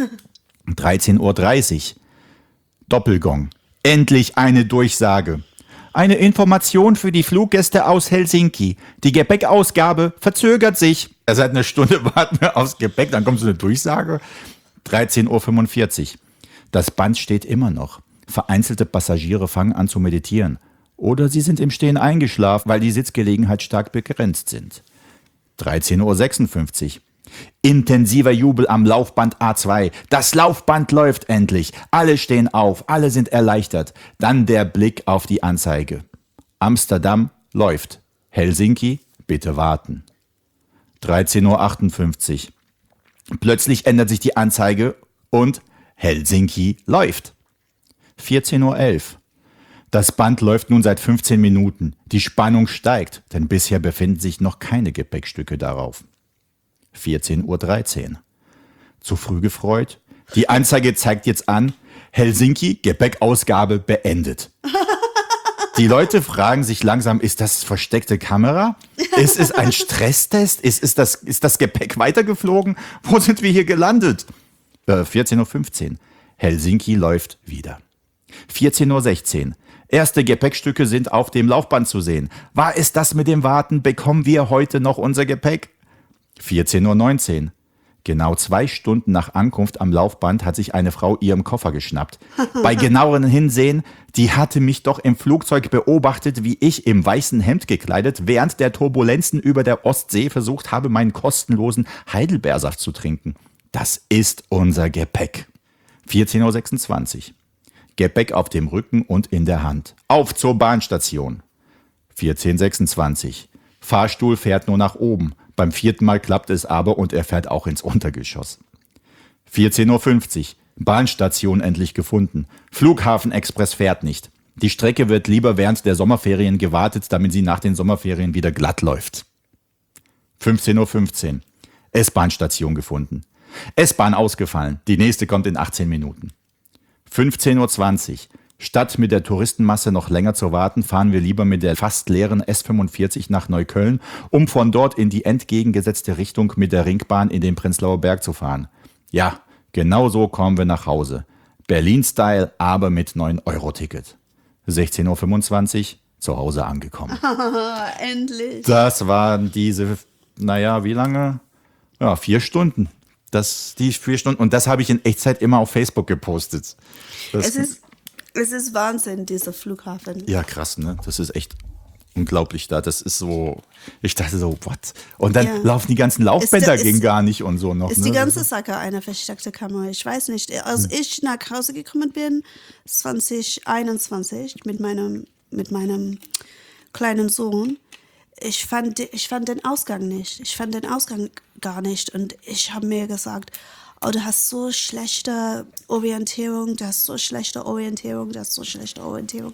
S2: dreizehn Uhr dreißig. Doppelgong. Endlich eine Durchsage. Eine Information für die Fluggäste aus Helsinki. Die Gepäckausgabe verzögert sich. Seit einer Stunde warten wir aufs Gepäck, dann kommt so eine Durchsage. dreizehn Uhr fünfundvierzig. Das Band steht immer noch. Vereinzelte Passagiere fangen an zu meditieren. Oder sie sind im Stehen eingeschlafen, weil die Sitzgelegenheit stark begrenzt sind. dreizehn Uhr sechsundfünfzig. Intensiver Jubel am Laufband A zwei. Das Laufband läuft endlich. Alle stehen auf, alle sind erleichtert. Dann der Blick auf die Anzeige. Amsterdam läuft. Helsinki, bitte warten. dreizehn Uhr achtundfünfzig. Plötzlich ändert sich die Anzeige und Helsinki läuft. vierzehn Uhr elf. Das Band läuft nun seit fünfzehn Minuten. Die Spannung steigt, denn bisher befinden sich noch keine Gepäckstücke darauf. vierzehn Uhr dreizehn. Zu früh gefreut? Die Anzeige zeigt jetzt an, Helsinki, Gepäckausgabe beendet. Die Leute fragen sich langsam, ist das versteckte Kamera? Ist es ein Stresstest? Ist, ist, das, ist das Gepäck weitergeflogen? Wo sind wir hier gelandet? Äh, vierzehn Uhr fünfzehn. Helsinki läuft wieder. vierzehn Uhr sechzehn. Erste Gepäckstücke sind auf dem Laufband zu sehen. War es das mit dem Warten? Bekommen wir heute noch unser Gepäck? vierzehn Uhr neunzehn. Genau zwei Stunden nach Ankunft am Laufband hat sich eine Frau ihren Koffer geschnappt. Bei genauerem Hinsehen, die hatte mich doch im Flugzeug beobachtet, wie ich im weißen Hemd gekleidet während der Turbulenzen über der Ostsee versucht habe, meinen kostenlosen Heidelbeersaft zu trinken. Das ist unser Gepäck. vierzehn Uhr sechsundzwanzig. Gepäck auf dem Rücken und in der Hand. Auf zur Bahnstation. vierzehn Uhr sechsundzwanzig. Fahrstuhl fährt nur nach oben. Beim vierten Mal klappt es aber und er fährt auch ins Untergeschoss. vierzehn Uhr fünfzig. Bahnstation endlich gefunden. Flughafenexpress fährt nicht. Die Strecke wird lieber während der Sommerferien gewartet, damit sie nach den Sommerferien wieder glatt läuft. fünfzehn Uhr fünfzehn. S-Bahn-Station gefunden. S-Bahn ausgefallen. Die nächste kommt in achtzehn Minuten. fünfzehn Uhr zwanzig. Statt mit der Touristenmasse noch länger zu warten, fahren wir lieber mit der fast leeren S fünfundvierzig nach Neukölln, um von dort in die entgegengesetzte Richtung mit der Ringbahn in den Prenzlauer Berg zu fahren. Ja, genau so kommen wir nach Hause. Berlin-Style, aber mit neun Euro Ticket. sechzehn Uhr fünfundzwanzig, zu Hause angekommen.
S3: Endlich.
S2: Das waren diese, naja, wie lange? Ja, vier Stunden. Das, die vier Stunden. Und das habe ich in Echtzeit immer auf Facebook gepostet. Das,
S3: Es ist, es ist Wahnsinn, dieser Flughafen.
S2: ja, krass, ne? Das ist echt unglaublich da. Das ist so, ich dachte so, what? Und dann
S3: Ja.
S2: laufen die ganzen Laufbänder
S3: Ist-
S2: gegen
S3: ist-
S2: gar nicht und so noch.
S3: Ist
S2: ne?
S3: die ganze Sache eine versteckte Kamera? Ich weiß nicht. Als
S2: Hm.
S3: ich nach Hause gekommen bin, zwanzig einundzwanzig, mit meinem, mit meinem kleinen Sohn, ich fand, ich fand den Ausgang nicht. Ich fand den Ausgang gar nicht. Und ich habe mir gesagt, oh, du hast so schlechte Orientierung, du hast so schlechte Orientierung, du hast so schlechte Orientierung.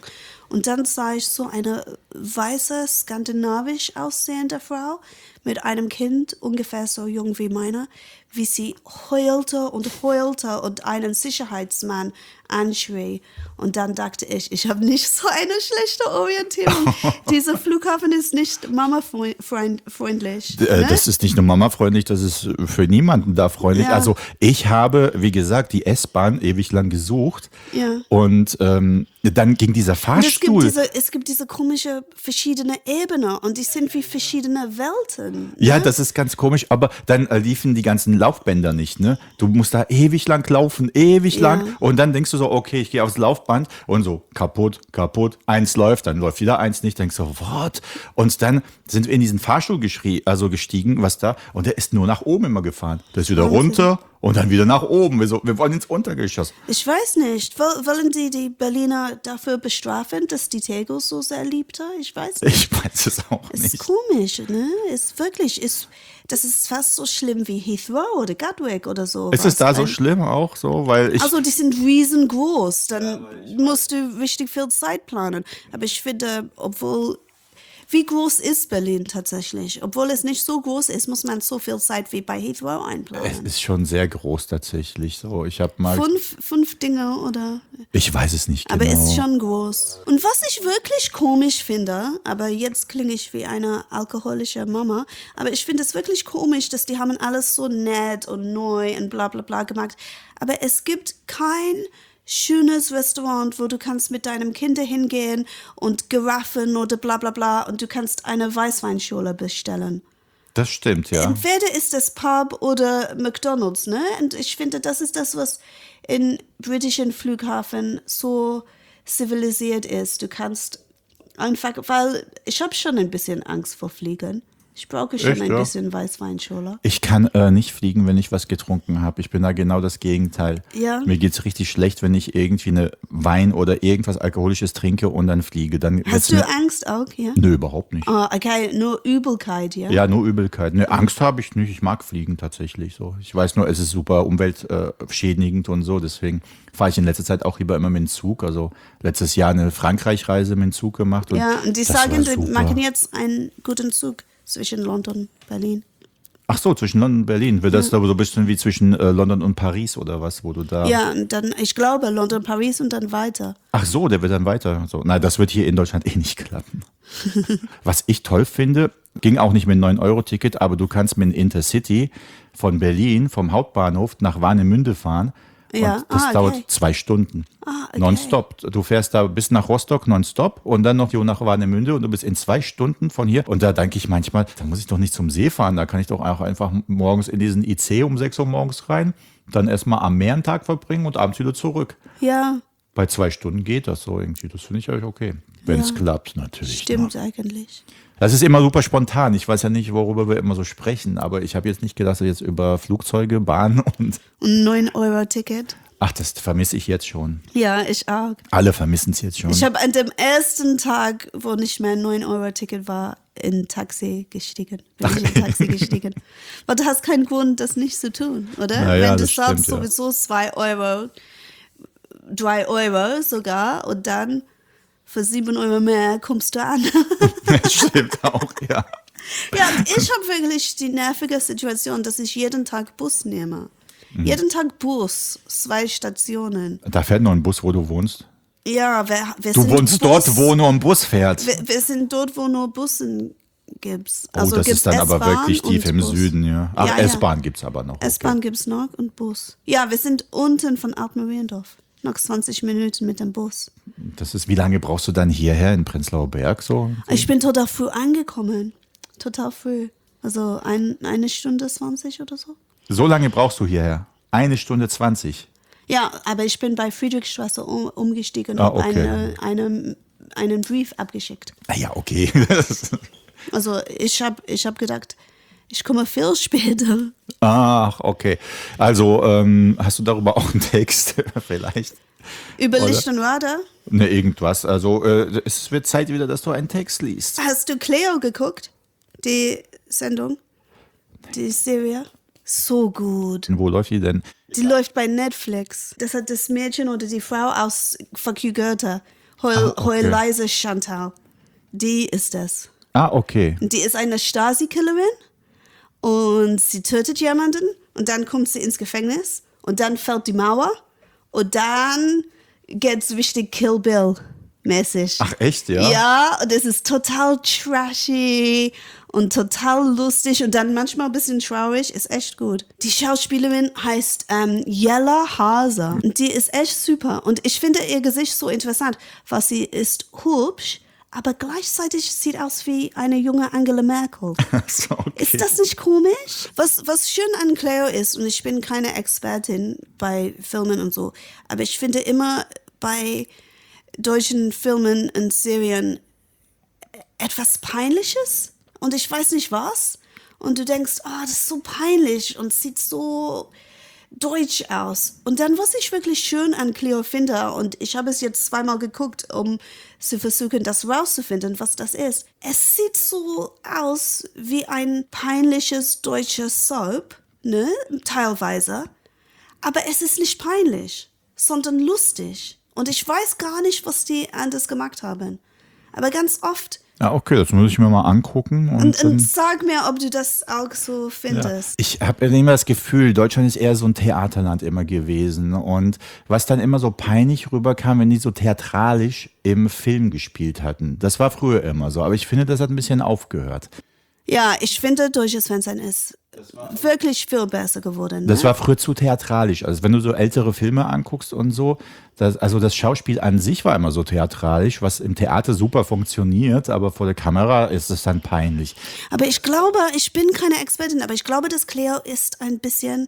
S3: Und dann sah ich so eine weiße, skandinavisch aussehende Frau mit einem Kind, ungefähr so jung wie meiner, wie sie heulte und heulte und einen Sicherheitsmann anschrie. Und dann dachte ich, ich habe nicht so eine schlechte Orientierung. Dieser Flughafen ist nicht mamafreundlich.
S2: Äh,
S3: Ne?
S2: Das ist nicht nur mamafreundlich, das ist für niemanden da freundlich.
S3: Ja.
S2: Also ich habe, wie gesagt, die S-Bahn ewig lang gesucht
S3: Ja.
S2: und ähm, dann ging dieser
S3: Und es gibt
S2: Fahrstuhl.
S3: diese, es gibt diese komische verschiedene Ebenen und die sind wie verschiedene Welten.
S2: Ja,
S3: ne?
S2: das ist ganz komisch, aber dann äh, liefen die ganzen Laufbänder nicht, ne? Du musst da ewig lang laufen, ewig
S3: Ja.
S2: lang und dann denkst du so, okay, ich gehe aufs Laufband und so kaputt, kaputt, eins läuft, dann läuft wieder eins nicht, denkst du, what? Und dann sind wir in diesen Fahrstuhl geschrie, also gestiegen, was da, und der ist nur nach oben immer gefahren. Der ist wieder
S3: Wahnsinn.
S2: runter und dann wieder nach oben. Wir, so, wir wollen ins Untergeschoss.
S3: Ich weiß nicht. Woll- Wollen die die Berliner dafür bestrafen, dass die Tegel so sehr liebte? Ich weiß nicht.
S2: Ich weiß es auch
S3: Ist
S2: nicht.
S3: komisch, ne? Ist wirklich, ist, das ist fast so schlimm wie Heathrow oder Gatwick oder so.
S2: Ist es da so schlimm auch so? Weil ich,
S3: Also die sind riesengroß, dann musst du richtig viel Zeit planen. Aber ich finde, obwohl, wie groß ist Berlin tatsächlich? Obwohl es nicht so groß ist, muss man so viel Zeit wie bei Heathrow
S2: es
S3: einplanen.
S2: ist schon sehr groß tatsächlich. So, ich habe mal,
S3: Fünf, fünf Dinge oder...
S2: ich weiß es nicht
S3: Aber
S2: genau.
S3: es ist schon groß. Und was ich wirklich komisch finde, aber jetzt klinge ich wie eine alkoholische Mama, aber ich finde es wirklich komisch, dass die haben alles so nett und neu und bla bla bla gemacht. Aber es gibt kein schönes Restaurant, wo du kannst mit deinem Kind hingehen und Giraffen oder bla bla bla und du kannst eine Weißweinschorle bestellen.
S2: Das stimmt, ja.
S3: Entweder ist es Pub oder McDonald's, ne? Und ich finde, das ist das, was in britischen Flughafen so zivilisiert ist. Du kannst einfach, weil ich habe schon ein bisschen Angst vor Fliegen. Ich brauche schon
S2: Echt,
S3: ein
S2: ja?
S3: bisschen Weißweinschorle.
S2: Ich kann äh, nicht fliegen, wenn ich was getrunken habe. Ich bin da genau das Gegenteil.
S3: Ja.
S2: Mir geht's richtig schlecht, wenn ich irgendwie eine Wein oder irgendwas Alkoholisches trinke und dann fliege. Dann wird's
S3: Hast du
S2: mir,
S3: Angst auch, ja?
S2: Nö, überhaupt nicht.
S3: Ah, okay, nur Übelkeit, ja?
S2: Ja, nur Übelkeit. Ne, Angst habe ich nicht. Ich mag Fliegen tatsächlich so. Ich weiß nur, es ist super umweltschädigend und so. Deswegen fahre ich in letzter Zeit auch lieber immer mit dem Zug. Also letztes Jahr eine Frankreich-Reise mit dem Zug gemacht. Und
S3: Ja, und die
S2: das war
S3: sagen, die
S2: super.
S3: machen jetzt einen guten Zug zwischen London und Berlin.
S2: Ach so, zwischen London und Berlin. Wird das da so ein bisschen wie zwischen äh, London und Paris oder was, wo du da...
S3: Ja, und dann, ich glaube, London, Paris und dann weiter.
S2: Ach so, der wird dann weiter. So, nein, das wird hier in Deutschland eh nicht klappen. Was ich toll finde, ging auch nicht mit einem neun Euro Ticket, aber du kannst mit dem Intercity von Berlin, vom Hauptbahnhof nach Warnemünde fahren.
S3: Ja,
S2: Und das
S3: ah, okay.
S2: dauert zwei Stunden.
S3: Ah, okay.
S2: Nonstop. Du fährst da bis nach Rostock nonstop und dann noch hier nach Warnemünde und du bist in zwei Stunden von hier. Und da denke ich manchmal, da muss ich doch nicht zum See fahren. Da kann ich doch auch einfach morgens in diesen I C um sechs Uhr morgens rein, dann erstmal am Meer einen Tag verbringen und abends wieder zurück.
S3: Ja,
S2: Bei zwei Stunden geht das so irgendwie. Das finde ich eigentlich okay. Wenn es
S3: Ja.
S2: klappt, natürlich.
S3: stimmt
S2: Ne?
S3: eigentlich.
S2: Das ist immer super spontan. Ich weiß ja nicht, worüber wir immer so sprechen, aber ich habe jetzt nicht gedacht, dass wir jetzt über Flugzeuge, Bahnen und.
S3: Und neun Euro Ticket.
S2: Ach, das vermisse ich jetzt schon.
S3: Ja, ich auch.
S2: Alle vermissen es jetzt schon.
S3: Ich habe an dem ersten Tag, wo nicht mehr ein neun Euro Ticket war, in Taxi gestiegen. Bin ich in Taxi gestiegen. Weil du hast keinen Grund, das nicht zu tun, oder?
S2: Na ja,
S3: Wenn du
S2: das
S3: zahlst
S2: stimmt, ja.
S3: sowieso zwei Euro, drei Euro sogar und dann für sieben Euro mehr kommst du an.
S2: Das stimmt auch, ja.
S3: Ja, und ich habe wirklich die nervige Situation, dass ich jeden Tag Bus nehme.
S2: Mhm.
S3: Jeden Tag Bus, zwei Stationen.
S2: Da fährt noch ein Bus, wo du wohnst.
S3: Ja, wir, wir
S2: Du
S3: sind
S2: wohnst
S3: Bus,
S2: dort, wo nur ein Bus fährt.
S3: Wir, wir sind dort, wo nur Bussen gibt's.
S2: Oh,
S3: Also
S2: das
S3: gibt's
S2: ist dann aber
S3: S-Bahn
S2: wirklich tief
S3: und
S2: im
S3: Bus.
S2: Süden, ja. Ach,
S3: Ja, ja.
S2: S-Bahn gibt es aber noch. Okay.
S3: S-Bahn gibt's noch und Bus. Ja, wir sind unten von Altmariendorf. Noch zwanzig Minuten mit dem Bus.
S2: Das ist, wie lange brauchst du dann hierher in Prenzlauer Berg so?
S3: Ich bin total früh angekommen. Total früh. Also ein, eine Stunde zwanzig oder so.
S2: So lange brauchst du hierher? Eine Stunde zwanzig.
S3: Ja, aber ich bin bei Friedrichstraße um, umgestiegen
S2: Ah,
S3: und
S2: okay.
S3: eine, eine, einen Brief abgeschickt.
S2: Ah ja, okay.
S3: Also ich habe ich hab gedacht, ich komme viel später.
S2: Ach, okay. Also ähm, hast du darüber auch einen Text vielleicht?
S3: Über
S2: Oder?
S3: Licht und Radar.
S2: Ne, irgendwas. Also äh, es wird Zeit wieder, dass du einen Text liest.
S3: Hast du Cleo geguckt? Die Sendung? Die Serie? So gut.
S2: Wo läuft die denn?
S3: Die läuft bei Netflix. Das hat das Mädchen oder die Frau aus Fuck You Goethe. Heul,
S2: Ah, okay.
S3: Heul leise Chantal. Die ist es.
S2: Ah, okay.
S3: Die ist eine Stasi-Killerin und sie tötet jemanden und dann kommt sie ins Gefängnis und dann fällt die Mauer und dann geht's richtig Kill Bill mäßig.
S2: Ach, echt, ja?
S3: Ja, und es ist total trashy und total lustig und dann manchmal ein bisschen traurig, ist echt gut. Die Schauspielerin heißt ähm, Jella Haase und die ist echt super und ich finde ihr Gesicht so interessant, weil sie ist hübsch, aber gleichzeitig sieht aus wie eine junge Angela Merkel.
S2: So, okay.
S3: Ist das nicht komisch? Was, was schön an Cleo ist, und ich bin keine Expertin bei Filmen und so, aber ich finde immer bei deutschen Filmen und Serien etwas Peinliches und ich weiß nicht was. Und du denkst, oh, das ist so peinlich und sieht so deutsch aus. Und dann, was ich wirklich schön an Cleo finde, und ich habe es jetzt zweimal geguckt, um zu versuchen, das rauszufinden, was das ist. Es sieht so aus wie ein peinliches deutsches Soap, ne, teilweise. Aber es ist nicht peinlich, sondern lustig. Und ich weiß gar nicht, was die anders gemacht haben. Aber ganz oft.
S2: Ah, okay, das muss ich mir mal angucken. Und,
S3: Und,
S2: dann,
S3: und sag mir, ob du das auch so
S2: ja.
S3: findest.
S2: Ich habe immer das Gefühl, Deutschland ist eher so ein Theaterland immer gewesen. Und was dann immer so peinlich rüberkam, wenn die so theatralisch im Film gespielt hatten. Das war früher immer so. Aber ich finde, das hat ein bisschen aufgehört.
S3: Ja, ich finde, deutsches Fernsehen ist wirklich viel besser geworden. Ne?
S2: Das war früher zu theatralisch. Also wenn du so ältere Filme anguckst und so, das, also das Schauspiel an sich war immer so theatralisch, was im Theater super funktioniert, aber vor der Kamera ist es dann peinlich.
S3: Aber ich glaube, ich bin keine Expertin, aber ich glaube, dass Cleo ist ein bisschen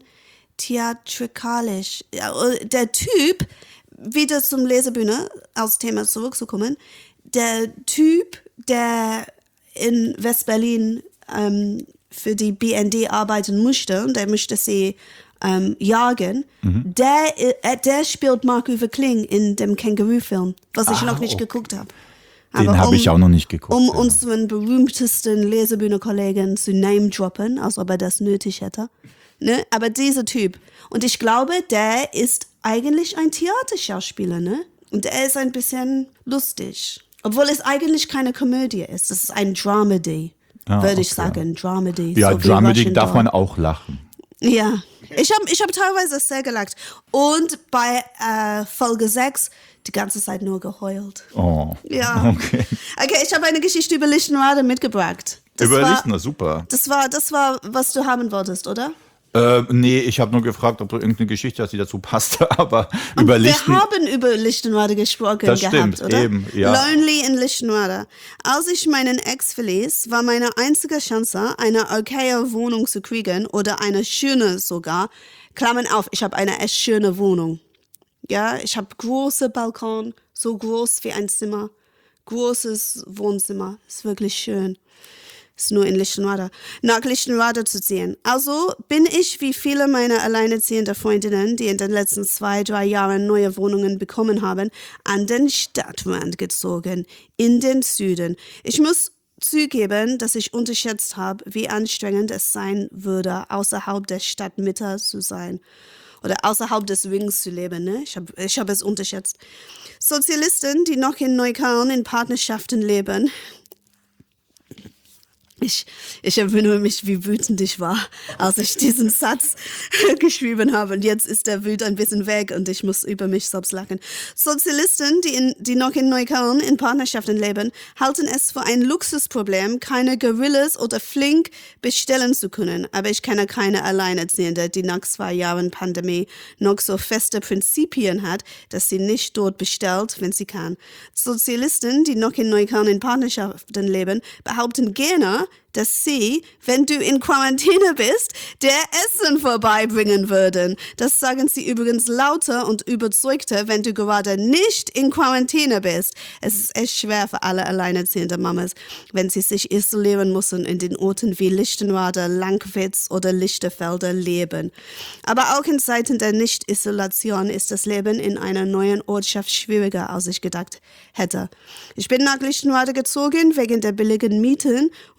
S3: theatralisch. Ja, der Typ, wieder zum Lesebühne als Thema zurückzukommen, der Typ, der in West-Berlin ähm, für die B N D arbeiten musste, und der musste sie ähm, jagen, mhm. der, äh, der spielt Marc-Uwe Kling in dem Känguru-Film, was ich
S2: ah,
S3: noch nicht
S2: okay.
S3: geguckt habe.
S2: Den habe um, ich auch noch nicht geguckt.
S3: Um
S2: ja.
S3: unseren berühmtesten Lesebühne-Kollegen zu name-droppen, als ob er das nötig hätte. Ne? Aber dieser Typ. Und ich glaube, der ist eigentlich ein Theaterschauspieler, ne? Und er ist ein bisschen lustig. Obwohl es eigentlich keine Komödie ist. Das ist ein Dramedy,
S2: ah,
S3: würde
S2: okay.
S3: ich sagen. Dramedy.
S2: Ja,
S3: so
S2: Dramedy darf man auch lachen.
S3: Ja, ich habe ich hab teilweise sehr gelacht. Und bei äh, Folge sechs die ganze Zeit nur geheult.
S2: Oh,
S3: ja.
S2: Okay,
S3: okay ich habe eine Geschichte über Lichtenrade mitgebracht. Das
S2: über
S3: war,
S2: Lichtenrade, super.
S3: Das war, das war, was du haben wolltest, oder?
S2: Äh, nee, ich habe nur gefragt, ob du irgendeine Geschichte hast, die dazu passte, aber
S3: Und
S2: über
S3: wir
S2: Lichten...
S3: haben über Lichtenrade gesprochen
S2: das
S3: gehabt,
S2: stimmt,
S3: oder?
S2: Eben, ja.
S3: Lonely in Lichtenrade. Als ich meinen Ex verließ, war meine einzige Chance, eine okaye Wohnung zu kriegen oder eine schöne sogar. Klammern auf, ich habe eine echt schöne Wohnung. Ja, ich habe große Balkon, so groß wie ein Zimmer. Großes Wohnzimmer, ist wirklich schön. Ist nur in Lichtenrade. Nach Lichtenrade zu ziehen. Also bin ich, wie viele meiner alleinerziehenden Freundinnen, die in den letzten zwei, drei Jahren neue Wohnungen bekommen haben, an den Stadtrand gezogen, in den Süden. Ich muss zugeben, dass ich unterschätzt habe, wie anstrengend es sein würde, außerhalb der Stadtmitte zu sein. Oder außerhalb des Rings zu leben. Ne? Ich habe ich hab es unterschätzt. Sozialisten, die noch in Neukölln in Partnerschaften leben. Ich, ich erinnere mich, wie wütend ich war, als ich diesen Satz geschrieben habe. Und jetzt ist der Wut ein bisschen weg und ich muss über mich selbst lachen. Sozialisten, die, in, die noch in Neukölln in Partnerschaften leben, halten es für ein Luxusproblem, keine Gorillas oder Flink bestellen zu können. Aber ich kenne keine Alleinerziehende, die nach zwei Jahren Pandemie noch so feste Prinzipien hat, dass sie nicht dort bestellt, wenn sie kann. Sozialisten, die noch in Neukölln in Partnerschaften leben, behaupten gerne, dass sie, wenn du in Quarantäne bist, der Essen vorbeibringen würden. Das sagen sie übrigens lauter und überzeugter, wenn du gerade nicht in Quarantäne bist. Es ist echt schwer für alle alleinerziehende Mamas, wenn sie sich isolieren müssen in den Orten wie Lichtenrade, Langwitz oder Lichterfelde leben. Aber auch in Zeiten der Nicht-Isolation ist das Leben in einer neuen Ortschaft schwieriger, als ich gedacht hätte. Ich bin nach Lichtenrade gezogen wegen der billigen Mieten und weil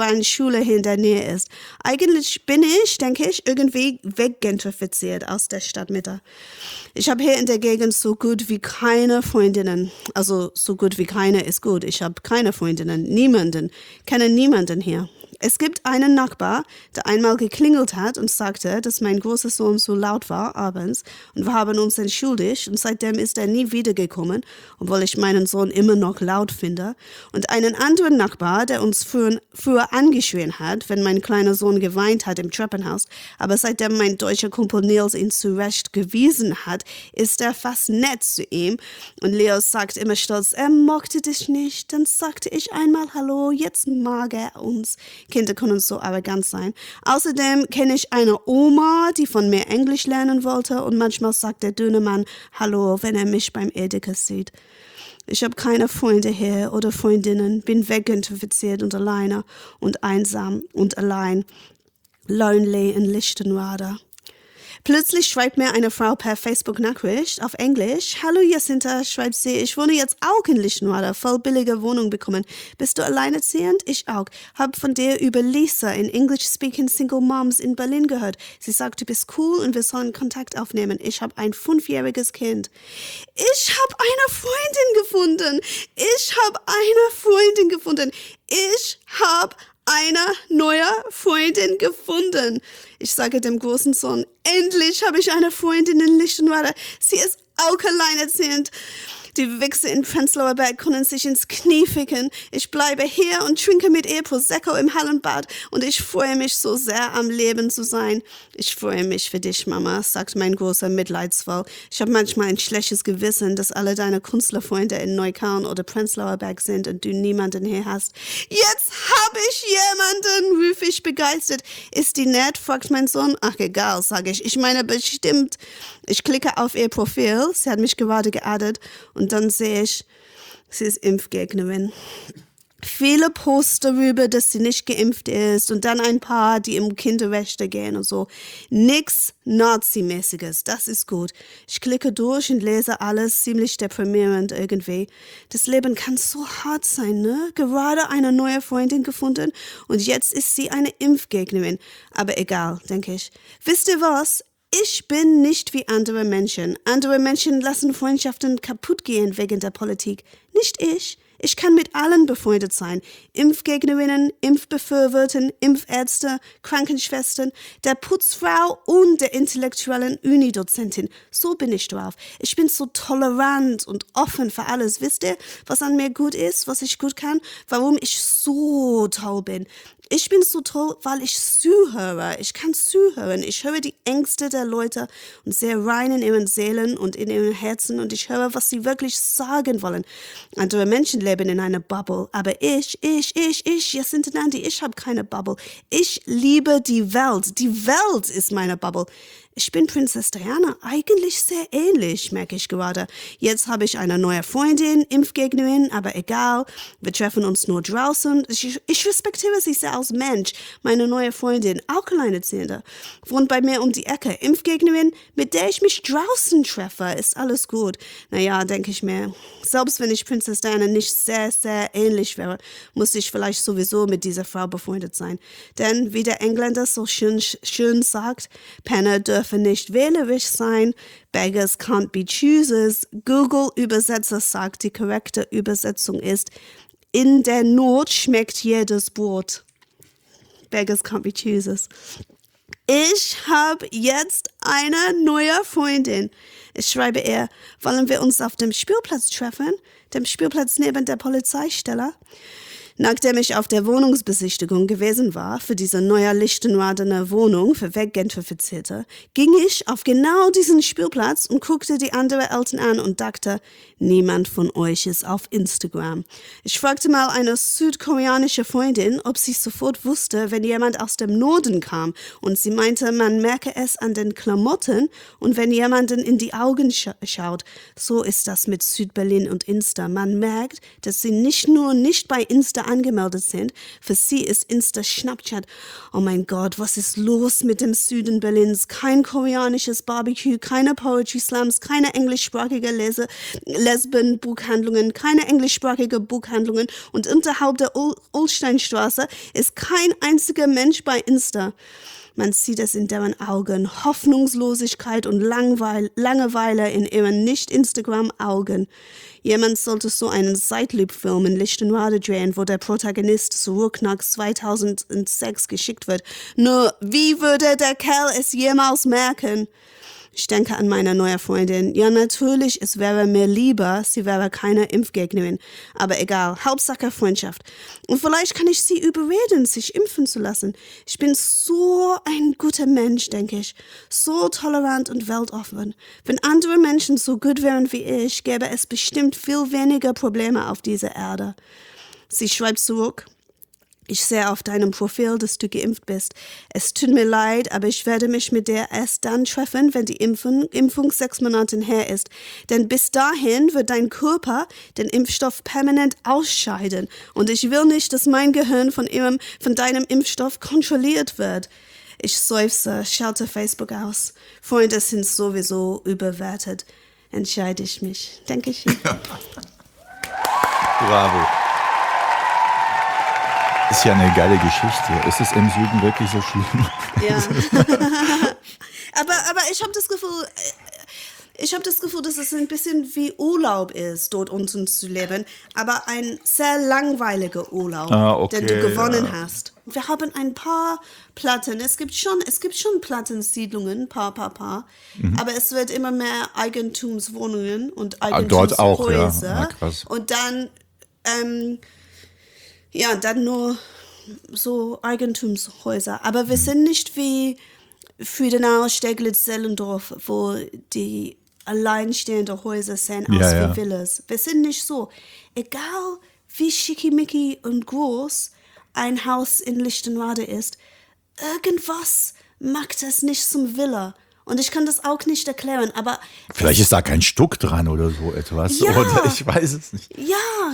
S3: illegalen Schule hier in der Nähe ist. Eigentlich bin ich, denke ich, irgendwie weggentrifiziert aus der Stadtmitte. Ich habe hier in der Gegend so gut wie keine Freundinnen. Also so gut wie keine ist gut. Ich habe keine Freundinnen, niemanden, kenne niemanden hier. Es gibt einen Nachbar, der einmal geklingelt hat und sagte, dass mein großer Sohn so laut war abends und wir haben uns entschuldigt und seitdem ist er nie wiedergekommen, obwohl ich meinen Sohn immer noch laut finde. Und einen anderen Nachbar, der uns früher, früher angeschrien hat, wenn mein kleiner Sohn geweint hat im Treppenhaus, aber seitdem mein deutscher Kumpel Nils ihn zurecht gewiesen hat, ist er fast nett zu ihm. Und Leo sagt immer stolz, er mochte dich nicht, dann sagte ich einmal Hallo, jetzt mag er uns. Kinder können so arrogant sein. Außerdem kenne ich eine Oma, die von mir Englisch lernen wollte und manchmal sagt der dünne Mann Hallo, wenn er mich beim Edeka sieht. Ich habe keine Freunde hier oder Freundinnen, bin weggentrifiziert und alleine und einsam und allein. Lonely in Lichtenrade. Plötzlich schreibt mir eine Frau per Facebook-Nachricht auf Englisch. Hallo Jacinta, schreibt sie, ich wohne jetzt auch in Lichtenrade, voll billige Wohnung bekommen. Bist du alleinerziehend? Ich auch. Hab von dir über Lisa in English-Speaking Single Moms in Berlin gehört. Sie sagt, du bist cool und wir sollen Kontakt aufnehmen. Ich habe ein fünfjähriges Kind. Ich habe eine Freundin gefunden. Ich habe eine Freundin gefunden. Ich habe eine neue Freundin gefunden. Ich sage dem großen Sohn, endlich habe ich eine Freundin in Lichtenrade. Sie ist auch alleinerziehend. Die Wichse in Prenzlauer Berg können sich ins Knie ficken. Ich bleibe hier und trinke mit ihr Prosecco im Hallenbad und ich freue mich so sehr, am Leben zu sein. Ich freue mich für dich, Mama, sagt mein großer mitleidsvoll. Ich habe manchmal ein schlechtes Gewissen, dass alle deine Künstlerfreunde in Neukölln oder Prenzlauer Berg sind und du niemanden hier hast. Jetzt habe ich jemanden, rufe ich begeistert. Ist die nett, fragt mein Sohn. Ach, egal, sage ich. Ich meine bestimmt. Ich klicke auf ihr Profil. Sie hat mich gerade geaddet. Und dann sehe ich, sie ist Impfgegnerin. Viele Posts darüber, dass sie nicht geimpft ist und dann ein paar, die um Kinderrechte gehen und so. Nix Nazi-mäßiges, das ist gut. Ich klicke durch und lese alles, ziemlich deprimierend irgendwie. Das Leben kann so hart sein, ne? Gerade eine neue Freundin gefunden und jetzt ist sie eine Impfgegnerin. Aber egal, denke ich. Wisst ihr was? Ich bin nicht wie andere Menschen. Andere Menschen lassen Freundschaften kaputt gehen wegen der Politik. Nicht ich. Ich kann mit allen befreundet sein. Impfgegnerinnen, Impfbefürworter, Impfärzte, Krankenschwestern, der Putzfrau und der intellektuellen Unidozentin. So bin ich drauf. Ich bin so tolerant und offen für alles. Wisst ihr, was an mir gut ist, was ich gut kann? Warum ich so toll bin? Ich bin so toll, weil ich zuhöre. Ich kann zuhören. Ich höre die Ängste der Leute und sehe rein in ihren Seelen und in ihren Herzen und ich höre, was sie wirklich sagen wollen. Andere Menschen leben in einer Bubble, aber ich, ich, ich, ich, Jacinta Nandi, ich habe keine Bubble. Ich liebe die Welt. Die Welt ist meine Bubble. Ich bin Prinzess Diana eigentlich sehr ähnlich, merke ich gerade. Jetzt habe ich eine neue Freundin, Impfgegnerin, aber egal. Wir treffen uns nur draußen. Ich, ich respektiere sie sehr als Mensch. Meine neue Freundin, auch alleinerziehende, wohnt bei mir um die Ecke. Impfgegnerin, mit der ich mich draußen treffe, ist alles gut. Naja, denke ich mir. Selbst wenn ich Prinzess Diana nicht sehr, sehr ähnlich wäre, musste ich vielleicht sowieso mit dieser Frau befreundet sein. Denn, wie der Engländer so schön, schön sagt, Penner dürfen nicht wählerisch sein, Beggars can't be choosers. Google-Übersetzer sagt, die korrekte Übersetzung ist, in der Not schmeckt jedes Brot. Beggars can't be choosers. Ich habe jetzt eine neue Freundin. Ich schreibe ihr, wollen wir uns auf dem Spielplatz treffen? Dem Spielplatz neben der Polizeistelle? Nachdem ich auf der Wohnungsbesichtigung gewesen war für diese neue Lichtenradener Wohnung für Weggentrifizierte, ging ich auf genau diesen Spielplatz und guckte die anderen Eltern an und dachte, niemand von euch ist auf Instagram. Ich fragte mal eine südkoreanische Freundin, ob sie sofort wusste, wenn jemand aus dem Norden kam und sie meinte, man merke es an den Klamotten und wenn jemanden in die Augen scha- schaut. So ist das mit Südberlin und Insta. Man merkt, dass sie nicht nur nicht bei Insta angemeldet sind. Für sie ist Insta Snapchat. Oh mein Gott, was ist los mit dem Süden Berlins? Kein koreanisches Barbecue, keine Poetry Slams, keine englischsprachige Lese Lesben-Buchhandlungen, keine englischsprachige Buchhandlungen und unterhalb der Ul Ulsteinstraße ist kein einziger Mensch bei Insta. Man sieht es in deren Augen, Hoffnungslosigkeit und Langweil Langeweile in ihren Nicht-Instagram-Augen. Jemand sollte so einen Zeitloop-Film in Lichtenrade drehen, wo der Protagonist zurück nach zweitausendsechs geschickt wird. Nur, wie würde der Kerl es jemals merken? Ich denke an meine neue Freundin. Ja, natürlich, es wäre mir lieber, sie wäre keine Impfgegnerin. Aber egal, Hauptsache Freundschaft. Und vielleicht kann ich sie überreden, sich impfen zu lassen. Ich bin so ein guter Mensch, denke ich. So tolerant und weltoffen. Wenn andere Menschen so gut wären wie ich, gäbe es bestimmt viel weniger Probleme auf dieser Erde. Sie schreibt zurück. Ich sehe auf deinem Profil, dass du geimpft bist. Es tut mir leid, aber ich werde mich mit dir erst dann treffen, wenn die Impfung, Impfung sechs Monate her ist. Denn bis dahin wird dein Körper den Impfstoff permanent ausscheiden. Und ich will nicht, dass mein Gehirn von, ihrem, von deinem Impfstoff kontrolliert wird. Ich seufze, schalte Facebook aus. Freunde sind sowieso überwertet. Entscheide ich mich, denke ich.
S2: Bravo. Ist ja eine geile Geschichte. Ist es im Süden wirklich so schlimm?
S3: Ja. aber, aber ich habe das Gefühl, ich habe das Gefühl, dass es ein bisschen wie Urlaub ist, dort unten zu leben, aber ein sehr langweiliger Urlaub,
S2: ah, okay,
S3: den du gewonnen
S2: ja.
S3: hast. Wir haben ein paar Platten. Es gibt schon, es gibt schon Plattensiedlungen, paar, paar, paar. Mhm. Aber es wird immer mehr Eigentumswohnungen und Eigentumshäuser.
S2: Ah, dort auch, ja. Na, krass.
S3: Und dann ähm, Ja, dann nur so Eigentumshäuser. Aber wir sind nicht wie Friedenau, Steglitz, Sellendorf, wo die alleinstehende Häuser sehen aus
S2: ja,
S3: wie
S2: ja.
S3: Villas. Wir sind nicht so. Egal wie schickimicki und groß ein Haus in Lichtenrade ist, irgendwas macht es nicht zum Villa. Und ich kann das auch nicht erklären, aber...
S2: Vielleicht ist da kein Stuck dran oder so etwas.
S3: Ja.
S2: Oder ich weiß es nicht.
S3: Ja,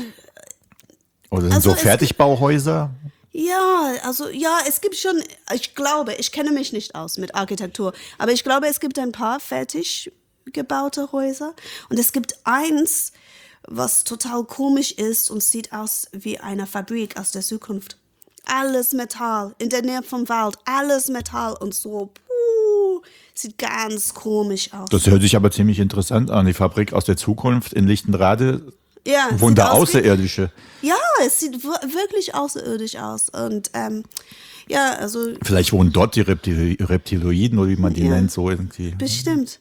S2: Oder sind
S3: Also
S2: so
S3: es-
S2: Fertigbauhäuser?
S3: Ja, also ja, es gibt schon, ich glaube, ich kenne mich nicht aus mit Architektur, aber ich glaube, es gibt ein paar fertig gebaute Häuser und es gibt eins, was total komisch ist und sieht aus wie eine Fabrik aus der Zukunft. Alles Metall, in der Nähe vom Wald, alles Metall und so, puh, sieht ganz komisch aus.
S2: Das hört sich aber ziemlich interessant an. Die Fabrik aus der Zukunft in Lichtenrade.
S3: Ja,
S2: Wohnen
S3: sieht
S2: da
S3: aus wie-
S2: Außerirdische?
S3: Ja, es sieht wir- wirklich außerirdisch aus und ähm, ja, also
S2: Vielleicht wohnen dort die Reptil Reptiloiden oder wie man die
S3: Ja.
S2: nennt, so irgendwie.
S3: bestimmt.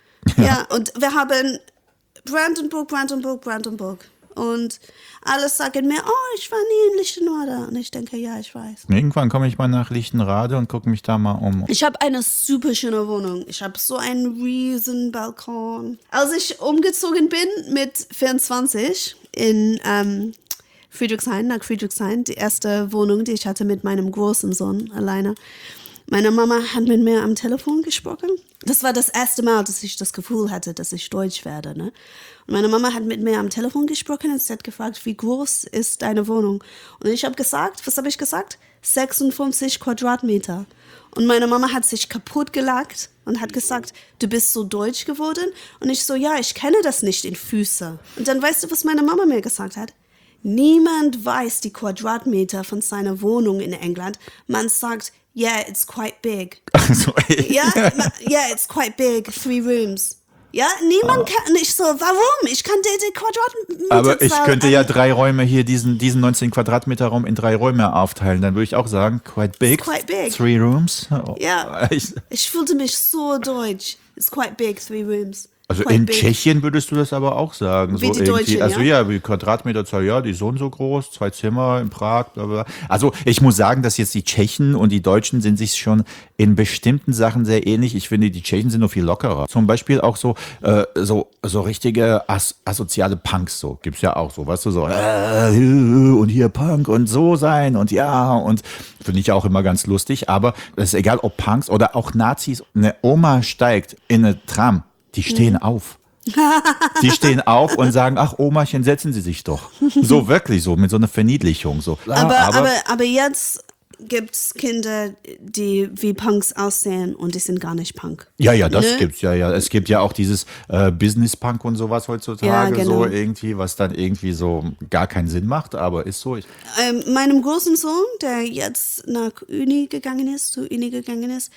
S3: Ja, und wir haben Brandenburg, Brandenburg, Brandenburg. Und alles sagen mir, oh, ich war nie in Lichtenrade. Und ich denke, ja, ich weiß.
S2: Irgendwann komme ich mal nach Lichtenrade und gucke mich da mal um.
S3: Ich habe eine super schöne Wohnung. Ich habe so einen riesen Balkon. Als ich umgezogen bin mit vierundzwanzig in ähm, Friedrichshain, nach Friedrichshain, die erste Wohnung, die ich hatte mit meinem großen Sohn alleine. Meine Mama hat mit mir am Telefon gesprochen. Das war das erste Mal, dass ich das Gefühl hatte, dass ich Deutsch werde. Ne? Und meine Mama hat mit mir am Telefon gesprochen und sie hat gefragt, wie groß ist deine Wohnung? Und ich habe gesagt, was habe ich gesagt? sechsundfünfzig Quadratmeter. Und meine Mama hat sich kaputt gelacht und hat gesagt, du bist so deutsch geworden. Und ich so, ja, ich kenne das nicht in Füße. Und dann weißt du, was meine Mama mir gesagt hat? Niemand weiß die Quadratmeter von seiner Wohnung in England. Man sagt, yeah, it's quite big.
S2: Also,
S3: Ja, ma- yeah, it's quite big, three rooms. Ja, niemand kann, nicht so, warum? Ich kann die, die Quadratmeter
S2: aber ich
S3: Zahl
S2: könnte ja
S3: an-
S2: drei Räume hier, diesen, diesen neunzehn Quadratmeter Raum in drei Räume aufteilen. Dann würde ich auch sagen, quite big.
S3: quite big.
S2: Three rooms. Oh,
S3: Ja.
S2: ich-
S3: Ich fühlte mich so deutsch. It's quite big, three rooms.
S2: Also
S3: Quite
S2: in
S3: big.
S2: Tschechien würdest du das aber auch sagen.
S3: Wie
S2: so
S3: die
S2: irgendwie.
S3: Deutschen,
S2: Also
S3: ja?
S2: ja, wie Quadratmeterzahl, ja, die so und so groß, zwei Zimmer in Prag, bla bla. Also ich muss sagen, dass jetzt die Tschechen und die Deutschen sind sich schon in bestimmten Sachen sehr ähnlich. Ich finde, die Tschechen sind noch viel lockerer. Zum Beispiel auch so, äh, so, so richtige as asoziale Punks, so gibt's ja auch so, weißt du, so äh, und hier Punk und so sein und ja und finde ich auch immer ganz lustig. Aber es ist egal, ob Punks oder auch Nazis. Eine Oma steigt in eine Tram, die stehen auf. Die stehen auf und sagen, ach Omachen, setzen Sie sich doch. So wirklich so, mit so einer Verniedlichung. So. Ja,
S3: Aber, aber, aber jetzt gibt es Kinder, die wie Punks aussehen und die sind gar nicht Punk.
S2: Ja, ja, das
S3: Ne?
S2: gibt's ja, ja. Es gibt ja auch dieses äh, Business-Punk und sowas heutzutage,
S3: Ja, genau.
S2: so irgendwie, was dann irgendwie so gar keinen Sinn macht, aber ist so. Ich,
S3: Ähm, meinem großen Sohn, der jetzt nach Uni gegangen ist, zur Uni gegangen ist,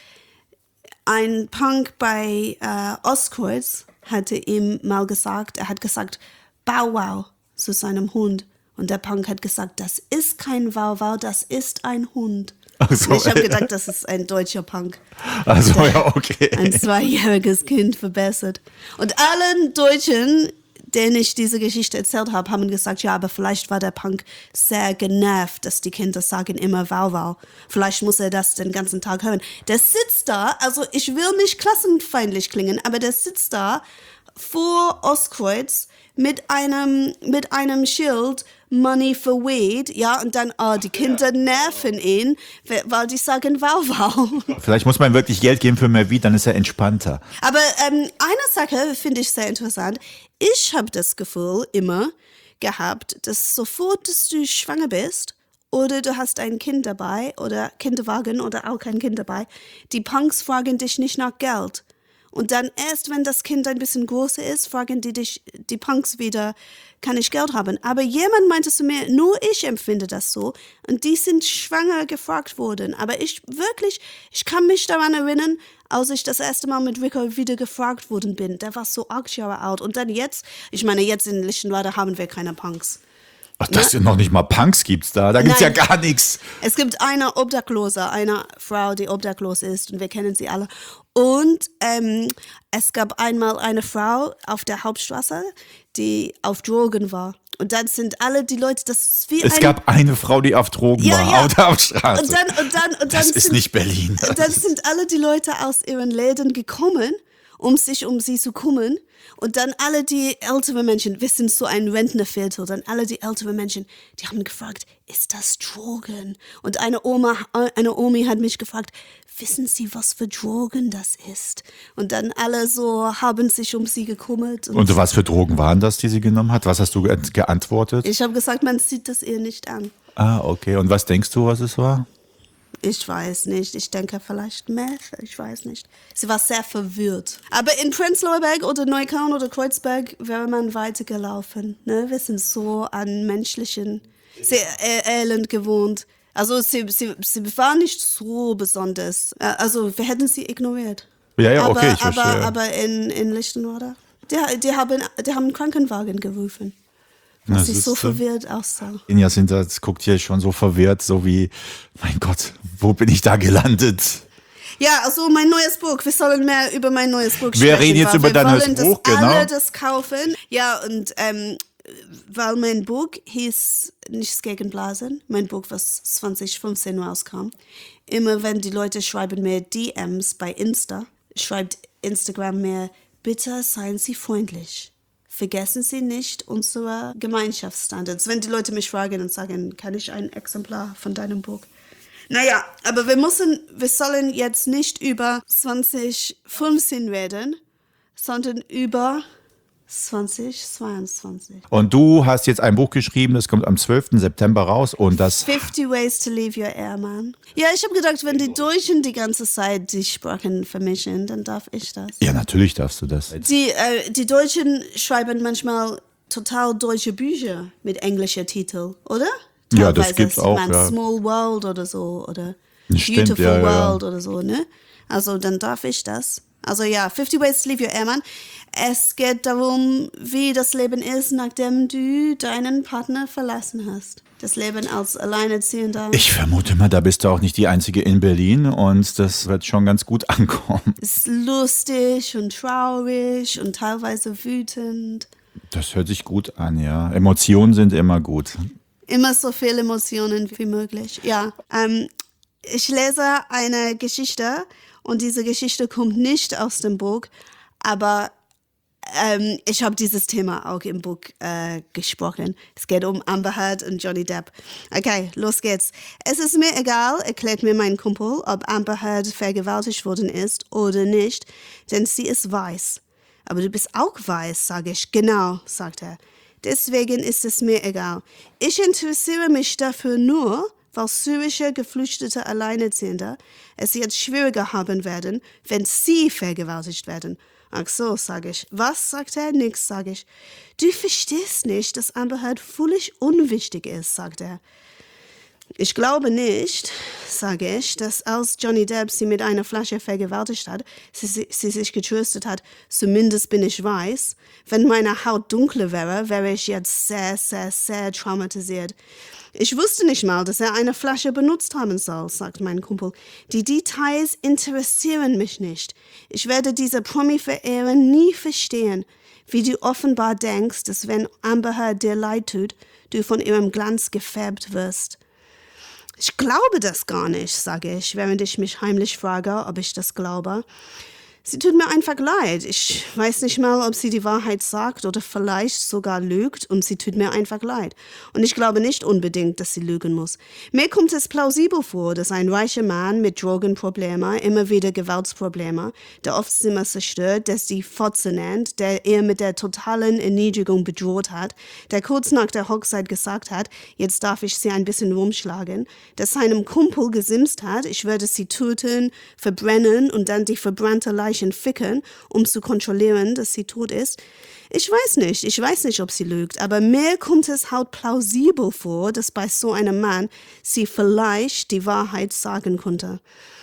S3: ein Punk bei äh, Ostkreuz hatte ihm mal gesagt, er hat gesagt, Bow Wow zu seinem Hund. Und der Punk hat gesagt, das ist kein Wow Wow, das ist ein Hund.
S2: Ach so,
S3: Und ich habe gedacht, das ist ein deutscher Punk.
S2: also ja, okay.
S3: Ein zweijähriges Kind verbessert. Und allen Deutschen, denen ich diese Geschichte erzählt habe, haben gesagt, ja, aber vielleicht war der Punk sehr genervt, dass die Kinder sagen immer Wow Wow. Vielleicht muss er das den ganzen Tag hören. Der sitzt da, also ich will nicht klassenfeindlich klingen, aber der sitzt da vor Ostkreuz mit einem, mit einem Schild Money for Weed, ja, und dann, oh, die Kinder nerven ihn, weil die sagen Wow Wow.
S2: Vielleicht muss man wirklich Geld geben für mehr Weed, dann ist er entspannter.
S3: Aber ähm, eine Sache finde ich sehr interessant. Ich habe das Gefühl immer gehabt, dass sofort, dass du schwanger bist oder du hast ein Kind dabei oder Kinderwagen oder auch kein Kind dabei, die Punks fragen dich nicht nach Geld. Und dann erst, wenn das Kind ein bisschen größer ist, fragen die dich, die Punks wieder, kann ich Geld haben? Aber jemand meinte zu mir, nur ich empfinde das so. Und die sind schwanger gefragt worden. Aber ich wirklich, ich kann mich daran erinnern, als ich das erste Mal mit Rico wieder gefragt worden bin. Der war so acht Jahre alt. Und dann jetzt, ich meine, jetzt in Lichtenwerder haben wir keine Punks.
S2: Ach, das sind noch nicht mal Punks gibt's da, da gibt's
S3: Nein.
S2: ja gar nichts.
S3: Es gibt eine Obdachlose, eine Frau, die obdachlos ist und wir kennen sie alle. Und ähm, es gab einmal eine Frau auf der Hauptstraße, die auf Drogen war. Und dann sind alle die Leute, das ist wie
S2: Es
S3: ein...
S2: gab eine Frau, die auf Drogen
S3: Ja,
S2: war,
S3: ja.
S2: auf der Hauptstraße.
S3: Und dann, und dann, und dann
S2: das ist
S3: sind,
S2: nicht Berlin.
S3: Und dann sind alle die Leute aus ihren Läden gekommen, um sich um sie zu kümmern. Und dann alle die älteren Menschen, wir sind so ein Rentnerviertel, dann alle die älteren Menschen, die haben gefragt, ist das Drogen? Und eine Oma, eine Omi hat mich gefragt, wissen Sie, was für Drogen das ist? Und dann alle so haben sich um sie gekümmert. Und,
S2: Und was für Drogen waren das, die sie genommen hat? Was hast du ge- geantwortet?
S3: ich habe gesagt, man sieht das ihr nicht an.
S2: Ah, okay. Und was denkst du, was es war?
S3: Ich weiß nicht. Ich denke vielleicht Meth. Ich weiß nicht. Sie war sehr verwirrt. Aber in Prenzlauer Berg oder Neukölln oder Kreuzberg wäre man weitergelaufen. Ne? Wir sind so an menschlichen sehr äh, Elend gewohnt. Also sie, sie, sie war nicht so besonders. Äh, Also wir hätten sie ignoriert.
S2: Ja, ja,
S3: aber,
S2: okay, ich
S3: aber,
S2: verstehe.
S3: aber in, in Lichtenwerder, die, die, haben, die haben einen Krankenwagen gerufen.
S2: Das
S3: Was sie
S2: ist,
S3: so
S2: äh,
S3: verwirrt aussah.
S2: Inja sind das guckt hier schon so verwirrt, so wie, mein Gott, wo bin ich da gelandet?
S3: Ja, also mein neues Buch. Wir sollen mehr über mein neues Buch sprechen.
S2: Wir reden jetzt
S3: weil
S2: über
S3: wir
S2: dein neues
S3: wollen, dass
S2: Buch, genau.
S3: alle das kaufen. Ja, und ähm, weil mein Buch hieß Nichts gegen Blasen, mein Buch, was zwanzig fünfzehn rauskam. Immer wenn die Leute schreiben mir D Ms bei Insta, schreibt Instagram mir, bitte seien Sie freundlich. Vergessen Sie nicht unsere Gemeinschaftsstandards. Wenn die Leute mich fragen und sagen, kann ich ein Exemplar von deinem Buch? Naja, aber wir müssen, wir sollen jetzt nicht über zwanzig fünfzehn reden, sondern über zwanzig zweiundzwanzig.
S2: Und du hast jetzt ein Buch geschrieben, das kommt am zwölften September raus und das...
S3: fifty Ways to Leave Your Airman. Ja, ich habe gedacht, wenn die Deutschen die ganze Zeit die Sprachen vermischen, dann darf ich das.
S2: Ja, natürlich darfst du das.
S3: Die, äh, die Deutschen schreiben manchmal total deutsche Bücher mit englischer Titel, oder?
S2: Ja, das
S3: Teilweise
S2: gibt's
S3: sieht
S2: auch,
S3: man
S2: ja.
S3: Small World oder so, oder
S2: Stimmt,
S3: Beautiful
S2: ja, ja, ja.
S3: World oder so, ne? Also dann darf ich das. Also ja, fifty Ways to Leave Your Airman. Es geht darum, wie das Leben ist, nachdem du deinen Partner verlassen hast. Das Leben als Alleinerziehender.
S2: Ich vermute mal, da bist du auch nicht die Einzige in Berlin und das wird schon ganz gut ankommen.
S3: Ist lustig und traurig und teilweise wütend.
S2: Das hört sich gut an, ja. Emotionen sind immer gut.
S3: Immer so viele Emotionen wie möglich. Ja, ähm, ich lese eine Geschichte und diese Geschichte kommt nicht aus dem Buch, aber ähm, ich habe dieses Thema auch im Buch äh, gesprochen. Es geht um Amber Heard und Johnny Depp. Okay, los geht's. Es ist mir egal, erklärt mir mein Kumpel, ob Amber Heard vergewaltigt worden ist oder nicht, denn sie ist weiß. Aber du bist auch weiß, sage ich. Genau, sagt er. Deswegen ist es mir egal. Ich interessiere mich dafür nur, weil syrische Geflüchtete Alleinerziehende es jetzt schwieriger haben werden, wenn sie vergewaltigt werden. Ach so, sage ich. Was, sagt er? Nix, sage ich. Du verstehst nicht, dass Amber Heard völlig unwichtig ist, sagt er. Ich glaube nicht, sage ich, dass als Johnny Depp sie mit einer Flasche vergewaltigt hat, sie, sie sich getröstet hat, zumindest bin ich weiß. Wenn meine Haut dunkler wäre, wäre ich jetzt sehr, sehr, sehr traumatisiert. Ich wusste nicht mal, dass er eine Flasche benutzt haben soll, sagt mein Kumpel. Die Details interessieren mich nicht. Ich werde diese Promi-Verehrer nie verstehen, wie du offenbar denkst, dass wenn Amber Heard dir leid tut, du von ihrem Glanz gefärbt wirst. Ich glaube das gar nicht, sage ich, während ich mich heimlich frage, ob ich das glaube. Sie tut mir einfach leid. Ich weiß nicht mal, ob sie die Wahrheit sagt oder vielleicht sogar lügt und sie tut mir einfach leid. Und ich glaube nicht unbedingt, dass sie lügen muss. Mir kommt es plausibel vor, dass ein reicher Mann mit Drogenproblemen, immer wieder Gewaltsprobleme, der oft Zimmer zerstört, der sie Fotze nennt, der ihr mit der totalen Erniedrigung bedroht hat, der kurz nach der Hochzeit gesagt hat, jetzt darf ich sie ein bisschen rumschlagen, der seinem Kumpel gesimst hat, ich werde sie töten, verbrennen und dann die verbrannte Leiche ficken, um zu kontrollieren, dass sie tot ist. Ich weiß nicht, ich weiß nicht, ob sie lügt, aber mir kommt es halt plausibel vor, dass bei so einem Mann sie vielleicht die Wahrheit sagen konnte.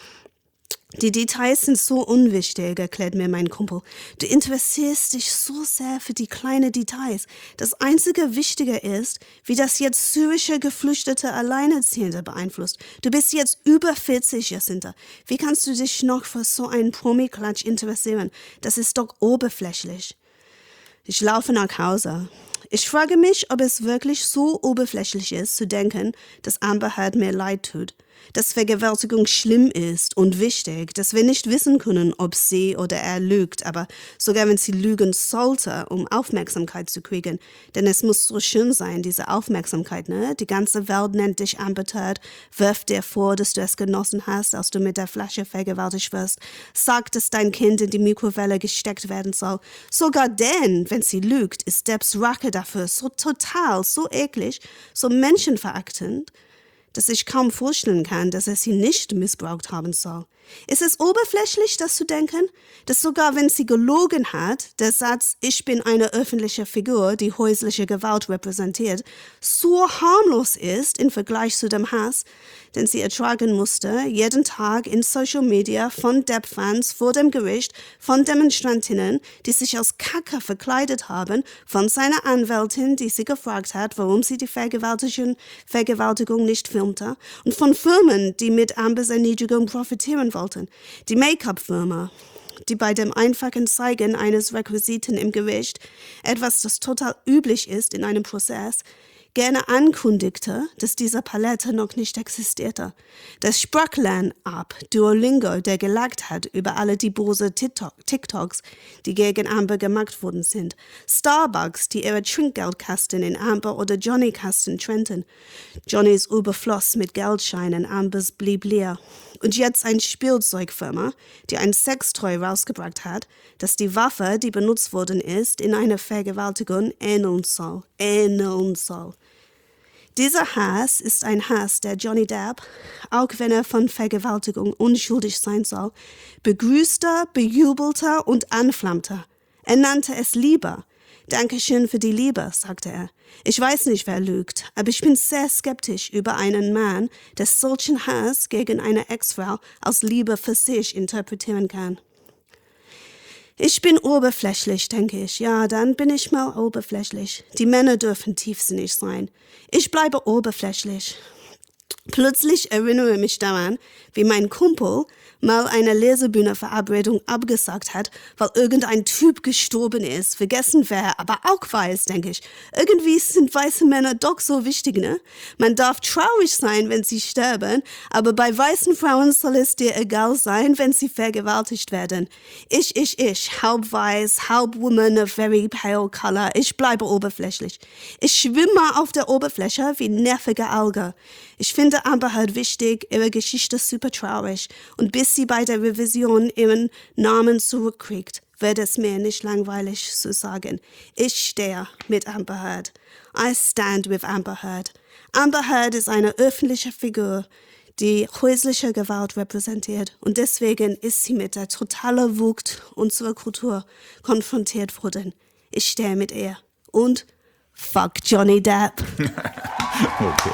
S3: Die Details sind so unwichtig, erklärt mir mein Kumpel. Du interessierst dich so sehr für die kleinen Details. Das einzige Wichtige ist, wie das jetzt syrische Geflüchtete Alleinerziehende beeinflusst. Du bist jetzt über vierzig, Jacinta. Wie kannst du dich noch für so einen Promi-Klatsch interessieren? Das ist doch oberflächlich. Ich laufe nach Hause. Ich frage mich, ob es wirklich so oberflächlich ist, zu denken, dass Amber Heard mir leid tut. Dass Vergewaltigung schlimm ist und wichtig, dass wir nicht wissen können, ob sie oder er lügt, aber sogar wenn sie lügen sollte, um Aufmerksamkeit zu kriegen, denn es muss so schön sein, diese Aufmerksamkeit, ne? Die ganze Welt nennt dich Amber Heard, wirft dir vor, dass du es genossen hast, als du mit der Flasche vergewaltigt wirst, sagt, dass dein Kind in die Mikrowelle gesteckt werden soll. Sogar denn, wenn sie lügt, ist Depps Rache dafür so total, so eklig, so menschenverachtend, dass ich kaum vorstellen kann, dass er sie nicht missbraucht haben soll. Ist es oberflächlich, das zu denken, dass sogar wenn sie gelogen hat, der Satz, ich bin eine öffentliche Figur, die häusliche Gewalt repräsentiert, so harmlos ist im Vergleich zu dem Hass, den sie ertragen musste, jeden Tag in Social Media von Depp-Fans vor dem Gericht, von Demonstrantinnen, die sich als Kacke verkleidet haben, von seiner Anwältin, die sie gefragt hat, warum sie die Vergewaltigung, Vergewaltigung nicht filmte, und von Firmen, die mit Ambers Erniedrigung profitieren wollten. Die Make-up-Firma, die bei dem einfachen Zeigen eines Requisiten im Gericht, etwas, das total üblich ist in einem Prozess, gerne ankündigte, dass diese Palette noch nicht existierte. Das Sprachlern-App Duolingo, der gelagt hat über alle die böse TikTok, TikToks, die gegen Amber gemacht worden sind. Starbucks, die ihre Trinkgeldkasten in Amber oder Johnny-Kasten trennten. Johnnys überfloss mit Geldscheinen, Ambers blieb leer. Und jetzt eine Spielzeugfirma, die ein Sextoy rausgebracht hat, das die Waffe, die benutzt worden ist, in einer Vergewaltigung ähneln soll. Ähneln soll. Dieser Hass ist ein Hass, der Johnny Depp, auch wenn er von Vergewaltigung unschuldig sein soll, begrüßte, bejubelte und anflammte. Er nannte es Liebe. Dankeschön für die Liebe, sagte er. Ich weiß nicht, wer lügt, aber ich bin sehr skeptisch über einen Mann, der solchen Hass gegen eine Ex-Frau aus Liebe für sich interpretieren kann. Ich bin oberflächlich, denke ich. Ja, dann bin ich mal oberflächlich. Die Männer dürfen tiefsinnig sein. Ich bleibe oberflächlich. Plötzlich erinnere ich mich daran, wie mein Kumpel mal eine Lesebühne-Verabredung abgesagt hat, weil irgendein Typ gestorben ist. Vergessen wer, aber auch weiß, denke ich. Irgendwie sind weiße Männer doch so wichtig, ne? Man darf traurig sein, wenn sie sterben, aber bei weißen Frauen soll es dir egal sein, wenn sie vergewaltigt werden. Ich, ich, ich, halb weiß, halb woman of very pale color. Ich bleibe oberflächlich. Ich schwimme auf der Oberfläche wie nervige Alge. Ich finde Amber Heard wichtig, ihre Geschichte super traurig und bis sie bei der Revision ihren Namen zurückkriegt. wird es mir nicht langweilig zu sagen. Ich stehe mit Amber Heard. I stand with Amber Heard. Amber Heard ist eine öffentliche Figur, die häusliche Gewalt repräsentiert. Und deswegen ist sie mit der totalen Wucht unserer Kultur konfrontiert worden. Ich stehe mit ihr. Und fuck Johnny Depp.
S2: Okay.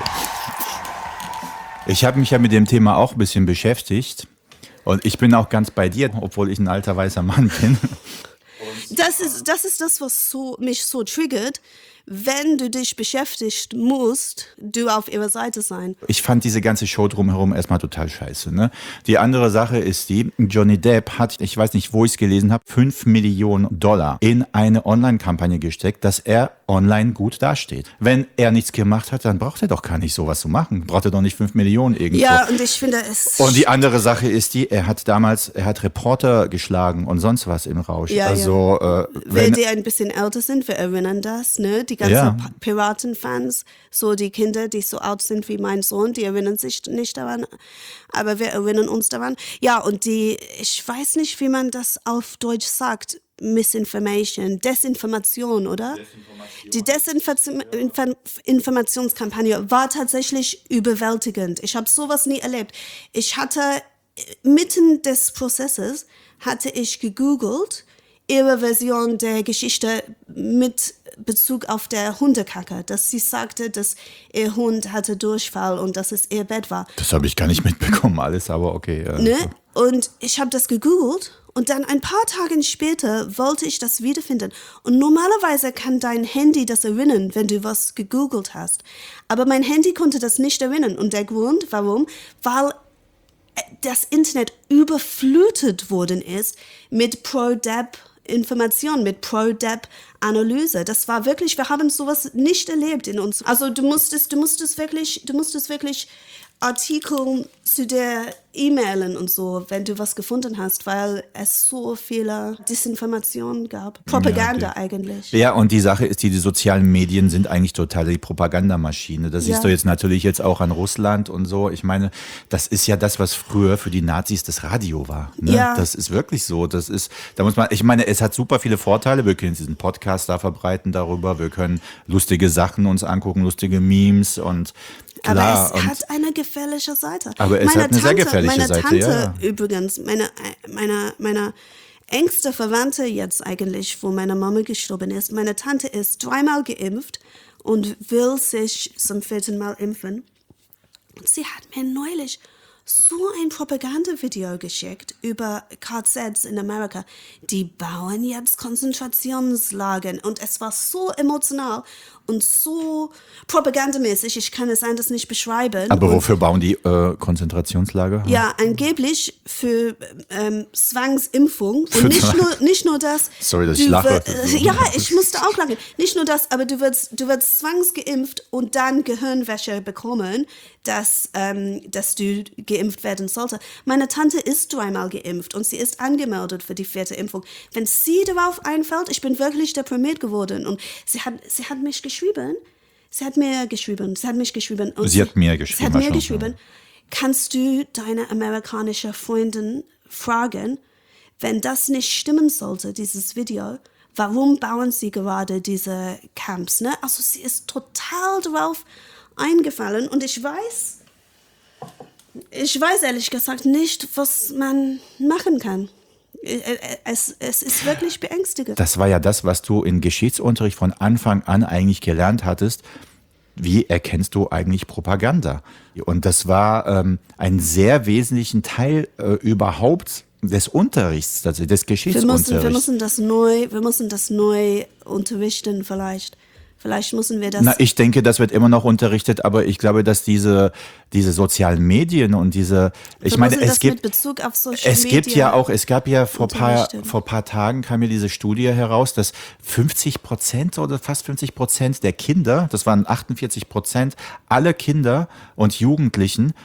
S2: Ich habe mich ja mit dem Thema auch ein bisschen beschäftigt. Und ich bin auch ganz bei dir, obwohl ich ein alter weißer Mann bin.
S3: Das ist, das ist das, was so, mich so triggert. Wenn du dich beschäftigt musst, du auf ihrer Seite sein.
S2: Ich fand diese ganze Show drumherum erstmal total scheiße. Ne? Die andere Sache ist die, Johnny Depp hat, ich weiß nicht, wo ich es gelesen habe, fünf Millionen Dollar in eine Online-Kampagne gesteckt, dass er online gut dasteht. Wenn er nichts gemacht hat, dann braucht er doch gar nicht sowas zu machen. Braucht er doch nicht fünf Millionen irgendwo.
S3: Ja, und ich finde es...
S2: Und die andere Sache ist die, er hat damals, er hat Reporter geschlagen und sonst was im Rausch.
S3: Ja,
S2: also,
S3: ja.
S2: Äh,
S3: Wenn
S2: wenn,
S3: die ein bisschen älter sind, wir erinnern das, ne? Die ganzen
S2: Ja.
S3: Pa- Piratenfans, so die Kinder, die so alt sind wie mein Sohn, die erinnern sich nicht daran, aber wir erinnern uns daran. Ja, und die, ich weiß nicht, wie man das auf Deutsch sagt, Misinformation, Desinformation, oder? Desinformation. Die Desinformationskampagne war tatsächlich überwältigend. Ich habe sowas nie erlebt. Ich hatte, mitten des Prozesses, hatte ich gegoogelt, ihre Version der Geschichte mit Bezug auf der Hundekacke, dass sie sagte, dass ihr Hund hatte Durchfall und dass es ihr Bett war.
S2: das habe ich gar nicht mitbekommen, alles, aber okay. Ja.
S3: Ne? Und ich habe das gegoogelt und dann ein paar Tage später wollte ich das wiederfinden. Und normalerweise kann dein Handy das erinnern, wenn du was gegoogelt hast. Aber mein Handy konnte das nicht erinnern. Und der Grund, warum? Weil das Internet überflutet worden ist mit Pro-Depp Information, mit Pro-Depp-Analyse. Das war wirklich, wir haben sowas nicht erlebt in uns. Also du musstest, du musstest wirklich, du musstest wirklich Artikel zu der E-Mailen und so, wenn du was gefunden hast, weil es so viele Desinformationen gab. Propaganda
S2: Ja, okay.
S3: eigentlich.
S2: Ja, und die Sache ist, die, die sozialen Medien sind eigentlich total die Propagandamaschine. Das
S3: Ja.
S2: siehst du jetzt natürlich jetzt auch an Russland und so. Ich meine, das ist ja das, was früher für die Nazis das Radio war. Ne?
S3: Ja.
S2: Das ist wirklich so. Das ist, da muss man, ich meine, es hat super viele Vorteile. Wir können diesen Podcast da verbreiten darüber. Wir können lustige Sachen uns angucken, lustige Memes und klar.
S3: Aber es
S2: und
S3: hat eine gefährliche Seite.
S2: Aber es hat eine sehr gefährliche
S3: meine
S2: Seite,
S3: Tante
S2: ja.
S3: übrigens, meine, meine, meine engste Verwandte jetzt eigentlich, wo meine Mama gestorben ist, meine Tante ist dreimal geimpft und will sich zum vierten Mal impfen. Und sie hat mir neulich so ein Propagandavideo geschickt über K Zs in Amerika. Die bauen jetzt Konzentrationslagern und es war so emotional und so propagandamäßig. Ich kann es anders nicht beschreiben.
S2: aber
S3: und
S2: wofür bauen die äh, Konzentrationslager?
S3: ja, angeblich für ähm, Zwangsimpfung.
S2: Für
S3: Und nicht
S2: Zwang-
S3: nur, nicht nur das.
S2: Sorry, dass
S3: du
S2: ich lache.
S3: wir- äh, ja, ich musste auch lachen. Nicht nur das, aber du wirst, du wirst zwangsgeimpft und dann Gehirnwäsche bekommen, dass, ähm, dass du geimpft werden sollte. Meine Tante ist dreimal geimpft und sie ist angemeldet für die vierte Impfung. Wenn sie darauf einfällt, ich bin wirklich deprimiert geworden. Und sie hat, sie hat mich geschrieben, sie hat mir geschrieben, sie hat mich geschrieben. Und
S2: Sie hat mir geschrieben,
S3: Sie hat mir
S2: wahrscheinlich,
S3: geschrieben, kannst du deine amerikanische Freundin fragen, wenn das nicht stimmen sollte, dieses Video, warum bauen sie gerade diese Camps? Ne? Also sie ist total drauf eingefallen und ich weiß, ich weiß ehrlich gesagt nicht, was man machen kann. Es, es ist wirklich beängstigend.
S2: Das war ja das, was du in Geschichtsunterricht von Anfang an eigentlich gelernt hattest. Wie erkennst du eigentlich Propaganda? Und das war ähm, ein sehr wesentlichen Teil äh, überhaupt des Unterrichts, also des
S3: Wir
S2: Geschichtsunterrichts.
S3: müssen, wir müssen das neu, wir müssen das neu unterrichten vielleicht. Vielleicht müssen wir das.
S2: Na, ich denke, das wird immer noch unterrichtet, aber ich glaube, dass diese, diese sozialen Medien und diese, ich
S3: wir
S2: meine,
S3: müssen
S2: es
S3: das
S2: gibt,
S3: mit Bezug auf Social
S2: es
S3: Media
S2: gibt ja auch, es gab ja vor paar,
S3: unterrichten.
S2: vor paar Tagen kam ja diese Studie heraus, dass fünfzig Prozent oder fast fünfzig Prozent der Kinder, das waren achtundvierzig Prozent, alle Kinder und Jugendlichen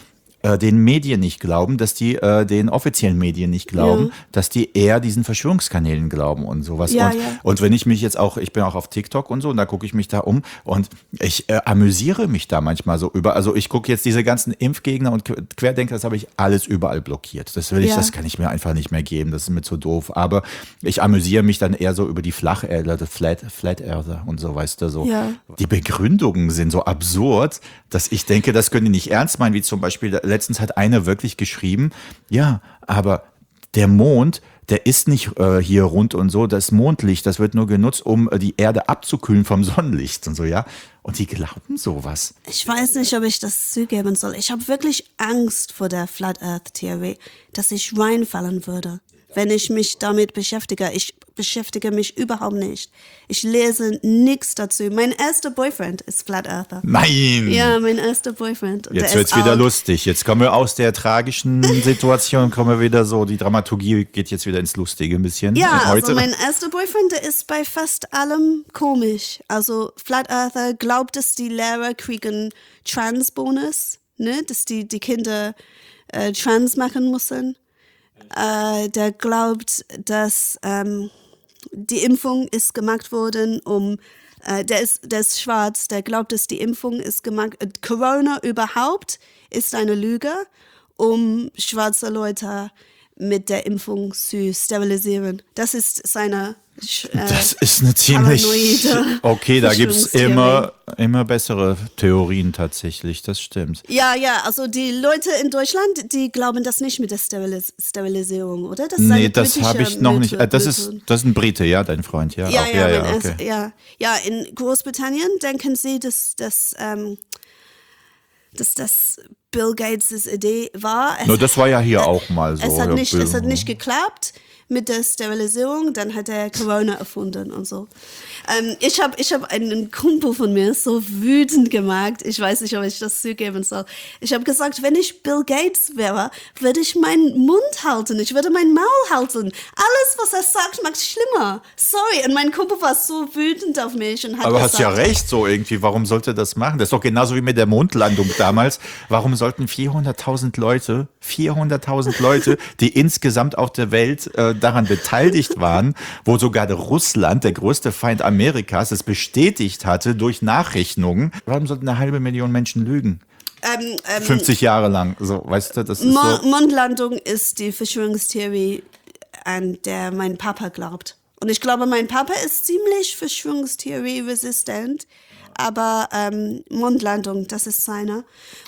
S2: äh, den Medien nicht glauben, dass die äh, den offiziellen Medien nicht glauben,
S3: Ja.
S2: dass die eher diesen Verschwörungskanälen glauben und sowas.
S3: Ja,
S2: und,
S3: ja.
S2: und wenn ich mich jetzt auch, ich bin auch auf TikTok und so, und da gucke ich mich da um und ich äh, amüsiere mich da manchmal so über, also ich gucke jetzt diese ganzen Impfgegner und Querdenker, das habe ich alles überall blockiert. Das will ich,
S3: Ja.
S2: das kann ich mir einfach nicht mehr geben, das ist mir zu doof. Aber ich amüsiere mich dann eher so über die Flacherdler, Flat, Flat Earther und so, weißt du, so.
S3: Ja.
S2: Die Begründungen sind so absurd, dass ich denke, das können die nicht ernst meinen, wie zum Beispiel, letztens hat eine wirklich geschrieben, ja, aber der Mond, der ist nicht äh, hier rund und so, das Mondlicht, das wird nur genutzt, um äh, die Erde abzukühlen vom Sonnenlicht und so, ja. Und die glauben sowas.
S3: Ich weiß nicht, ob ich das zugeben soll. Ich habe wirklich Angst vor der Flat Earth Theorie, dass ich reinfallen würde, wenn ich mich damit beschäftige. Ich beschäftige mich überhaupt nicht. Ich lese nichts dazu. Mein erster Boyfriend ist Flat Earther.
S2: Nein!
S3: Ja, mein erster Boyfriend. Und
S2: Jetzt
S3: der
S2: wird's
S3: ist
S2: wieder
S3: auch-
S2: lustig. Jetzt kommen wir aus der tragischen Situation, kommen wir wieder so, die Dramaturgie geht jetzt wieder ins Lustige ein bisschen.
S3: Ja,
S2: heute.
S3: also mein erster Boyfriend, der ist bei fast allem komisch. Also Flat Earther glaubt, dass die Lehrer kriegen Trans-Bonus, ne? Dass die, die Kinder äh, trans machen müssen. Äh, der glaubt, dass ähm, die Impfung ist gemacht worden, um äh, der ist, der ist schwarz, der glaubt, dass die Impfung ist gemacht, äh, Corona überhaupt ist eine Lüge, um schwarze Leute mit der Impfung zu sterilisieren. Das ist seine Sch- äh,
S2: Das ist eine ziemlich.
S3: paranoide
S2: Okay, da gibt es
S3: Verschwörungstheorie.
S2: immer, immer bessere Theorien tatsächlich, das stimmt.
S3: Ja, ja, also die Leute in Deutschland, die glauben das nicht mit der Sterilis- Sterilisierung, oder? Das ist
S2: Nee,
S3: eine
S2: das
S3: britische
S2: habe ich noch nicht.
S3: Methode-
S2: Äh, Das ist,
S3: Methode.
S2: das ist ein Brite, ja, dein Freund, ja.
S3: Ja,
S2: auch,
S3: ja,
S2: ja,
S3: mein
S2: okay.
S3: erst- ja, ja, in Großbritannien denken sie, dass, dass, ähm, dass das Bill Gates' Idee war. Es,
S2: Nur das war ja hier auch mal so.
S3: es, hat
S2: ja,
S3: nicht,
S2: Bill.
S3: es hat nicht geklappt mit der Sterilisierung, dann hat er Corona erfunden und so. Ähm, ich habe ich hab einen Kumpel von mir so wütend gemacht, ich weiß nicht, ob ich das zugeben soll. Ich habe gesagt, wenn ich Bill Gates wäre, würde ich meinen Mund halten, ich würde mein Maul halten. Alles, was er sagt, macht es schlimmer. Sorry, und mein Kumpel war so wütend auf mich und hat
S2: Aber
S3: gesagt,
S2: hast ja recht, so irgendwie. Warum sollte das machen? Das ist doch genauso wie mit der Mondlandung damals. Warum sollten vierhunderttausend Leute, vierhunderttausend Leute, die insgesamt auf der Welt äh, daran beteiligt waren, wo sogar der Russland, der größte Feind Amerikas, es bestätigt hatte durch Nachrechnungen, warum sollten eine halbe Million Menschen lügen?
S3: ähm, ähm,
S2: fünfzig Jahre lang. So, weißt du, das ist
S3: Mo-
S2: so.
S3: Mondlandung ist die Verschwörungstheorie, an der mein Papa glaubt. Und ich glaube, mein Papa ist ziemlich Verschwörungstheorie-resistent, aber ähm, Mondlandung, das ist seine.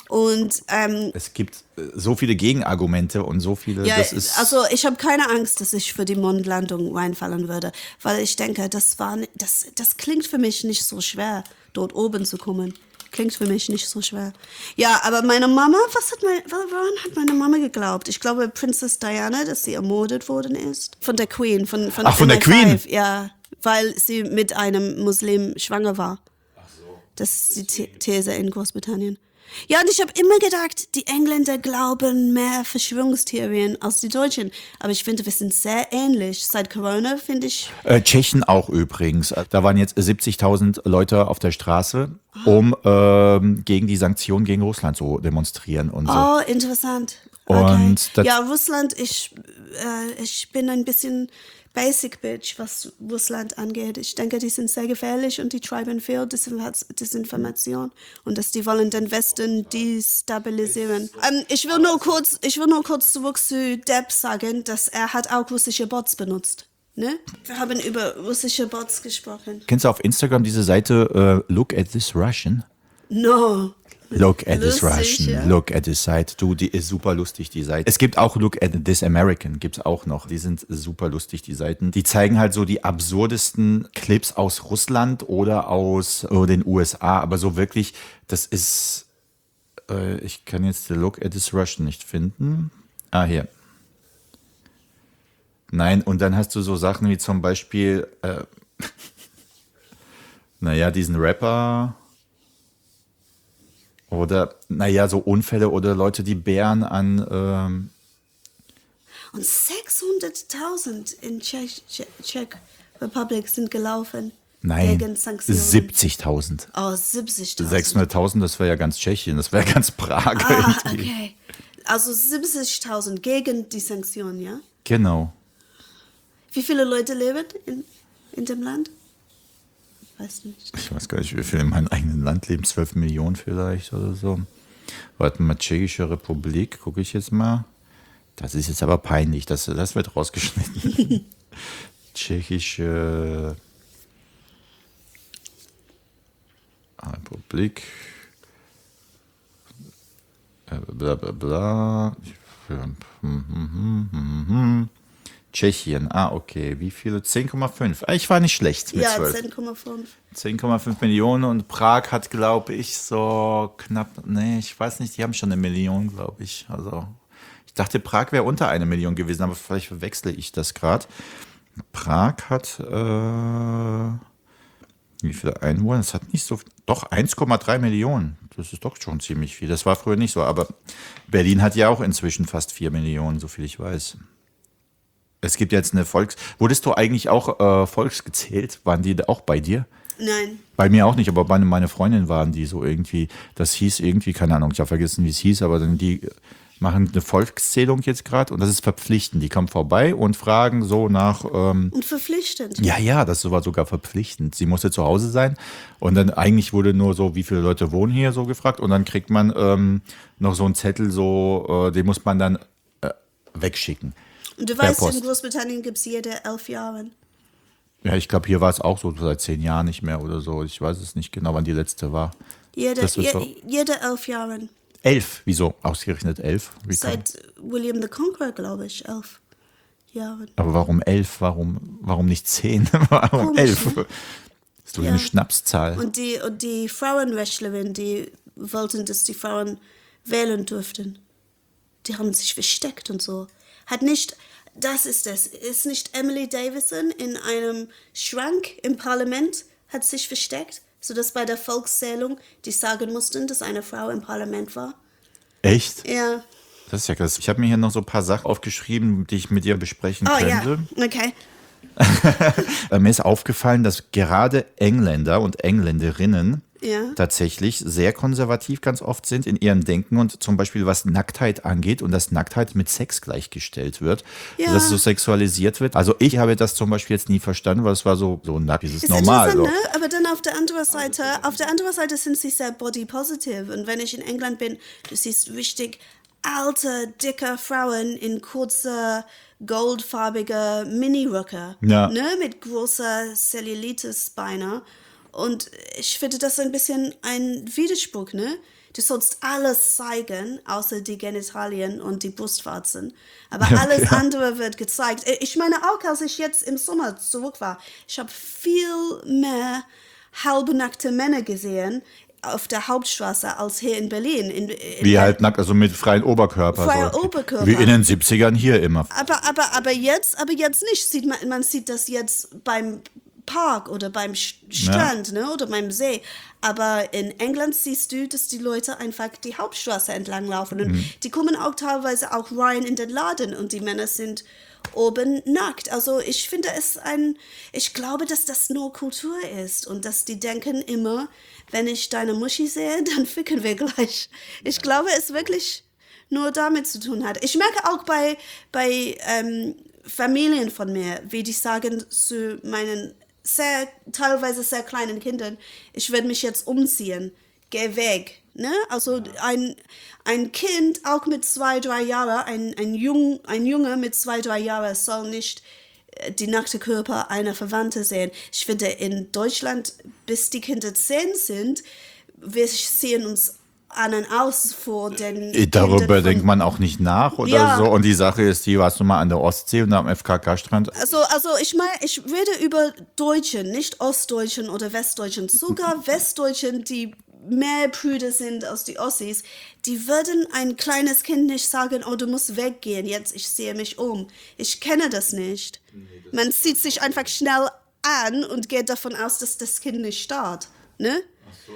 S3: Und ähm,
S2: Es gibt äh, so viele Gegenargumente und so viele.
S3: ja,
S2: das ist,
S3: also ich habe keine Angst, dass ich für die Mondlandung reinfallen würde, weil ich denke, das war, ni- das, das klingt für mich nicht so schwer, dort oben zu kommen. Klingt für mich nicht so schwer. Ja, aber meine Mama, was hat mein, woran hat meine Mama geglaubt? Ich glaube, Princess Diana, dass sie ermordet worden ist. Von der Queen. Von, von
S2: Ach, von der
S3: M I fünf,
S2: Queen?
S3: Ja, weil sie mit einem Muslim schwanger war. Ach so. Das ist die The- These in Großbritannien. Ja, und ich habe immer gedacht, die Engländer glauben mehr Verschwörungstheorien als die Deutschen. Aber ich finde, wir sind sehr ähnlich. Seit Corona finde ich.
S2: Äh, Tschechien auch übrigens. Da waren jetzt siebzigtausend Leute auf der Straße, um ähm, gegen die Sanktionen gegen Russland zu demonstrieren und so.
S3: Oh, interessant.
S2: Und das-
S3: ja, Russland, ich, äh, ich bin ein bisschen Basic Bitch, was Russland angeht. Ich denke, die sind sehr gefährlich und die treiben viel Disinf- Disinformation und dass die wollen den Westen destabilisieren. Ähm, ich will nur kurz, ich will nur kurz zurück zu Depp sagen, dass er hat auch russische Bots benutzt. Ne? Wir haben über russische Bots gesprochen.
S2: Kennst du auf Instagram diese Seite äh, Look at this Russian?
S3: No.
S2: Look at this
S3: Lustig,
S2: Russian,
S3: ja.
S2: look at this Site. Du, die ist super lustig, die Seite. Es gibt auch Look at this American, gibt's auch noch. Die sind super lustig, die Seiten. Die zeigen halt so die absurdesten Clips aus Russland oder aus äh, den U S A. Aber so wirklich, das ist, äh, ich kann jetzt Look at this Russian nicht finden. Ah, hier. Nein, und dann hast du so Sachen wie zum Beispiel, äh, naja, diesen Rapper. Oder, naja, so Unfälle oder Leute, die Bären an. Ähm,
S3: Und sechshunderttausend in Czech, Czech, Czech Republic sind gelaufen
S2: nein,
S3: gegen Sanktionen.
S2: siebzigtausend.
S3: Oh, siebzigtausend.
S2: sechshunderttausend, das wäre ja ganz Tschechien, das wäre ganz Prag
S3: Ah,
S2: irgendwie.
S3: okay. Also siebzigtausend gegen die Sanktionen, ja?
S2: Genau.
S3: Wie viele Leute leben in, in dem Land? Ich weiß nicht.
S2: Ich weiß gar nicht, wie viele in meinem eigenen Land leben. zwölf Millionen vielleicht oder so. Warte mal, Tschechische Republik, gucke ich jetzt mal. Das ist jetzt aber peinlich, das, das wird rausgeschnitten. Tschechische Republik. Bla bla bla. Tschechien, ah, okay. Wie viele? zehn Komma fünf. Ich war nicht schlecht mit
S3: Ja,
S2: zwölf.
S3: zehn Komma fünf.
S2: zehn Komma fünf Millionen und Prag hat, glaube ich, so knapp, nee, ich weiß nicht, die haben schon eine Million, glaube ich. Also, ich dachte, Prag wäre unter eine Million gewesen, aber vielleicht verwechsle ich das gerade. Prag hat, äh, wie viele Einwohner? Das hat nicht so, doch eins Komma drei Millionen. Das ist doch schon ziemlich viel. Das war früher nicht so, aber Berlin hat ja auch inzwischen fast vier Millionen, so viel ich weiß. Es gibt jetzt eine Volks... Wurdest du eigentlich auch äh, volksgezählt? Waren die auch bei dir?
S3: Nein.
S2: Bei mir auch nicht, aber meine, meine Freundin waren die so irgendwie, das hieß irgendwie, keine Ahnung, ich habe vergessen, wie es hieß, aber dann die machen eine Volkszählung jetzt gerade und das ist verpflichtend. Die kommen vorbei und fragen so nach... Ähm,
S3: Und verpflichtend.
S2: ja, ja, das war sogar verpflichtend. Sie musste zu Hause sein und dann eigentlich wurde nur so, wie viele Leute wohnen hier, so gefragt und dann kriegt man ähm, noch so einen Zettel, so, äh, den muss man dann äh, wegschicken.
S3: Und du
S2: Per
S3: weißt,
S2: Post.
S3: in Großbritannien gibt es jede elf Jahre.
S2: Ja, ich glaube, hier war es auch so seit zehn Jahren nicht mehr oder so. Ich weiß es nicht genau, wann die letzte war.
S3: Jede,
S2: Das wird
S3: je,
S2: so-
S3: jede elf Jahre.
S2: Elf? Wieso? Ausgerechnet elf? Wie kann-
S3: Seit William the Conqueror, glaube ich, elf Jahre.
S2: Aber warum elf? Warum, warum nicht zehn? Warum
S3: Komisch,
S2: elf?
S3: ne?
S2: Ist doch
S3: Ja.
S2: eine Schnapszahl.
S3: Und die, und die Frauenrechtlerinnen, die wollten, dass die Frauen wählen durften. Die haben sich versteckt und so. Hat nicht, das ist es, ist nicht Emily Davison in einem Schrank im Parlament, hat sich versteckt, sodass bei der Volkszählung die sagen mussten, dass eine Frau im Parlament war.
S2: Echt?
S3: Ja.
S2: Das ist ja krass. Ich habe mir hier noch so ein paar Sachen aufgeschrieben, die ich mit dir besprechen
S3: Oh
S2: könnte.
S3: ja, okay.
S2: Äh, Mir ist aufgefallen, dass gerade Engländer und Engländerinnen
S3: Ja.
S2: tatsächlich sehr konservativ ganz oft sind in ihrem Denken und zum Beispiel was Nacktheit angeht und dass Nacktheit mit Sex gleichgestellt wird,
S3: Ja.
S2: dass es so sexualisiert wird. Also ich habe das zum Beispiel jetzt nie verstanden, weil es war so, so nackt, das ist,
S3: Ist
S2: normal. So.
S3: interessant, ne? Aber dann auf der anderen Seite, auf der anderen Seite sind sie sehr body positive. Und wenn ich in England bin, du siehst richtig alte, dicke Frauen in kurzer, goldfarbiger Mini-Röcke,
S2: Ja.
S3: ne? Mit großer Cellulitis-Beine. Und ich finde das ein bisschen ein Widerspruch, ne? Du sollst alles zeigen, außer die Genitalien und die Brustwarzen. Aber alles
S2: Ja.
S3: andere wird gezeigt. Ich meine, auch als ich jetzt im Sommer zurück war, ich habe viel mehr halbnackte Männer gesehen auf der Hauptstraße als hier in Berlin. In, in
S2: Wie halt nackt, also mit freiem Oberkörper.
S3: Freier
S2: so.
S3: Oberkörper.
S2: Wie in den siebzigern hier immer.
S3: Aber, aber, aber jetzt, aber jetzt nicht. Sieht man, man sieht das jetzt beim Park oder beim Sch- Strand, ne, oder beim See. Aber in England siehst du, dass die Leute einfach die Hauptstraße entlang laufen. Und die kommen auch teilweise auch rein in den Laden und die Männer sind oben nackt. Also ich finde es ein, ich glaube, dass das nur Kultur ist und dass die denken immer, wenn ich deine Muschi sehe, dann ficken wir gleich. Ich glaube, es wirklich nur damit zu tun hat. Ich merke auch bei, bei ähm, Familien von mir, wie die sagen zu meinen sehr, teilweise sehr kleinen Kindern, ich werde mich jetzt umziehen, geh weg. Ne? Also ein, ein Kind, auch mit zwei, drei Jahren, ein, ein, Jung, ein Junge mit zwei, drei Jahren soll nicht äh, die nackte Körper einer Verwandte sehen. Ich finde, in Deutschland, bis die Kinder zehn sind, wir sehen uns an und aus vor den
S2: Darüber
S3: Kindern von-
S2: denkt man auch nicht nach oder
S3: Ja.
S2: so. Und die Sache ist, die warst du mal an der Ostsee und am F K K-Strand.
S3: Also, also ich meine, ich rede über Deutschen, nicht Ostdeutschen oder Westdeutschen. Sogar Westdeutschen, die mehr Brüder sind als die Ossis, die würden ein kleines Kind nicht sagen, oh, du musst weggehen, jetzt, ich sehe mich um. Ich kenne das nicht. Man zieht sich einfach schnell an und geht davon aus, dass das Kind nicht starrt. Ne?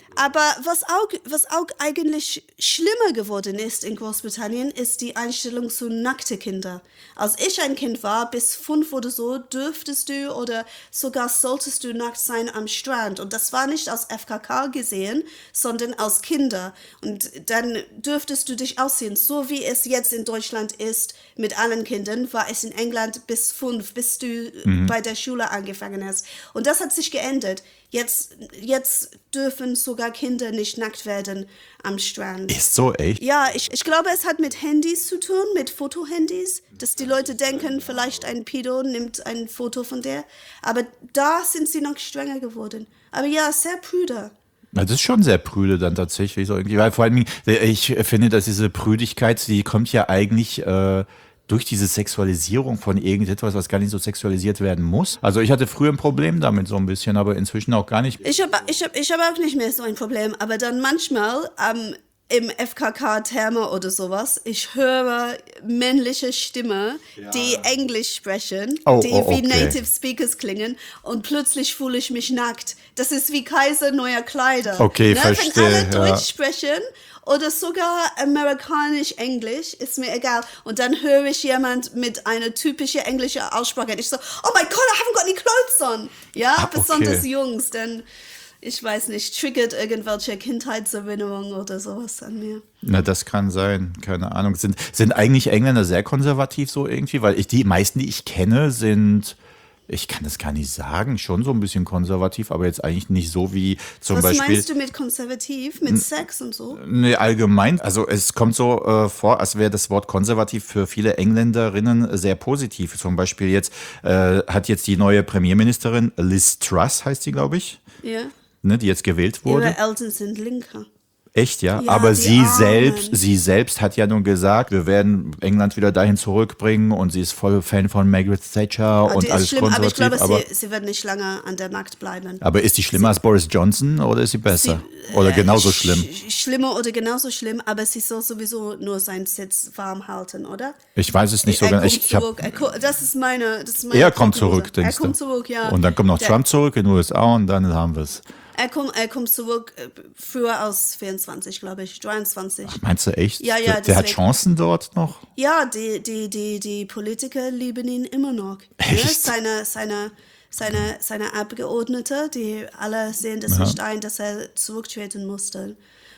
S3: Aber was auch, was auch eigentlich schlimmer geworden ist in Großbritannien, ist die Einstellung zu nackte Kinder. Als ich ein Kind war, bis fünf oder so, dürftest du oder sogar solltest du nackt sein am Strand. Und das war nicht als F K K gesehen, sondern als Kinder. Und dann dürftest du dich ausziehen. So wie es jetzt in Deutschland ist mit allen Kindern, war es in England bis fünf, bis du mhm. bei der Schule angefangen hast. Und das hat sich geändert. Jetzt, jetzt dürfen sogar Kinder nicht nackt werden am Strand.
S2: Ist so, echt?
S3: Ja, ich, ich glaube, es hat mit Handys zu tun, mit Fotohandys, dass die Leute denken, vielleicht ein Pedo nimmt ein Foto von der. Aber da sind sie noch strenger geworden. Aber ja, sehr prüde.
S2: Das ist schon sehr prüde dann tatsächlich so irgendwie. Weil vor allem, ich finde, dass diese Prüdigkeit, die kommt ja eigentlich äh, durch diese Sexualisierung von irgendetwas, was gar nicht so sexualisiert werden muss. Also ich hatte früher ein Problem damit so ein bisschen, aber inzwischen auch gar nicht.
S3: Ich habe ich hab, ich hab auch nicht mehr so ein Problem, aber dann manchmal ähm, im F K K-Therme oder sowas, ich höre männliche Stimme, ja. die Englisch sprechen,
S2: oh,
S3: die
S2: oh, okay.
S3: wie Native Speakers klingen und plötzlich fühle ich mich nackt. Das ist wie Kaiser neuer Kleider.
S2: Okay,
S3: ne?
S2: verstehe.
S3: Wenn alle
S2: ja.
S3: Deutsch sprechen oder sogar amerikanisch-englisch, ist mir egal. Und dann höre ich jemand mit einer typischen englischen Aussprache. Und ich so, oh my God, I haven't got any clothes on. Ja,
S2: ah, okay.
S3: besonders Jungs, denn ich weiß nicht, triggert irgendwelche Kindheitserinnerungen oder sowas an mir.
S2: Na, das kann sein, keine Ahnung. Sind, sind eigentlich Engländer sehr konservativ so irgendwie? Weil ich, die meisten, die ich kenne, sind, ich kann das gar nicht sagen, schon so ein bisschen konservativ, aber jetzt eigentlich nicht so wie zum
S3: Was
S2: Beispiel.
S3: Was meinst du mit konservativ? Mit Sex und so?
S2: Nee, allgemein. Also es kommt so äh, vor, als wäre das Wort konservativ für viele Engländerinnen sehr positiv. Zum Beispiel jetzt äh, hat jetzt die neue Premierministerin, Liz Truss heißt sie, glaube ich.
S3: Ja.
S2: Ne, die jetzt gewählt wurde.
S3: Ihre Eltern sind Linker.
S2: Echt, ja?
S3: Ja,
S2: aber
S3: die
S2: sie
S3: Armen.
S2: selbst, sie selbst hat ja nun gesagt, wir werden England wieder dahin zurückbringen und sie ist voll Fan von Margaret Thatcher
S3: Ja,
S2: und
S3: die
S2: alles
S3: ist schlimm, aber ich
S2: konservativ.
S3: glaube,
S2: Aber,
S3: sie, sie wird nicht lange an der Macht bleiben.
S2: aber ist die schlimmer als Boris Johnson oder ist sie besser?
S3: Sie,
S2: oder
S3: äh,
S2: genauso schlimm?
S3: Sch schlimmer oder genauso schlimm, aber sie soll sowieso nur seinen Sitz warm halten, oder?
S2: Ich weiß es nicht so
S3: er
S2: genau.
S3: kommt
S2: Ich, ich hab,
S3: zurück. Er ko das ist meine, das ist meine
S2: er kommt
S3: Prognose.
S2: zurück, denkst
S3: Er kommt
S2: du?
S3: zurück, ja.
S2: Und dann kommt noch
S3: der,
S2: Trump zurück in den U S A und dann haben wir es.
S3: Er kommt, er kommt zurück äh, früher aus vierundzwanzig, glaube ich, dreiundzwanzig.
S2: Ach, meinst du echt?
S3: Ja, ja,
S2: der, der hat
S3: deswegen.
S2: Chancen dort noch?
S3: Ja, die, die, die, die Politiker lieben ihn immer noch.
S2: Echt?
S3: Ne? Seine, seine, seine, seine Abgeordnete, die alle sehen das
S2: Ja.
S3: nicht ein, dass er zurücktreten musste.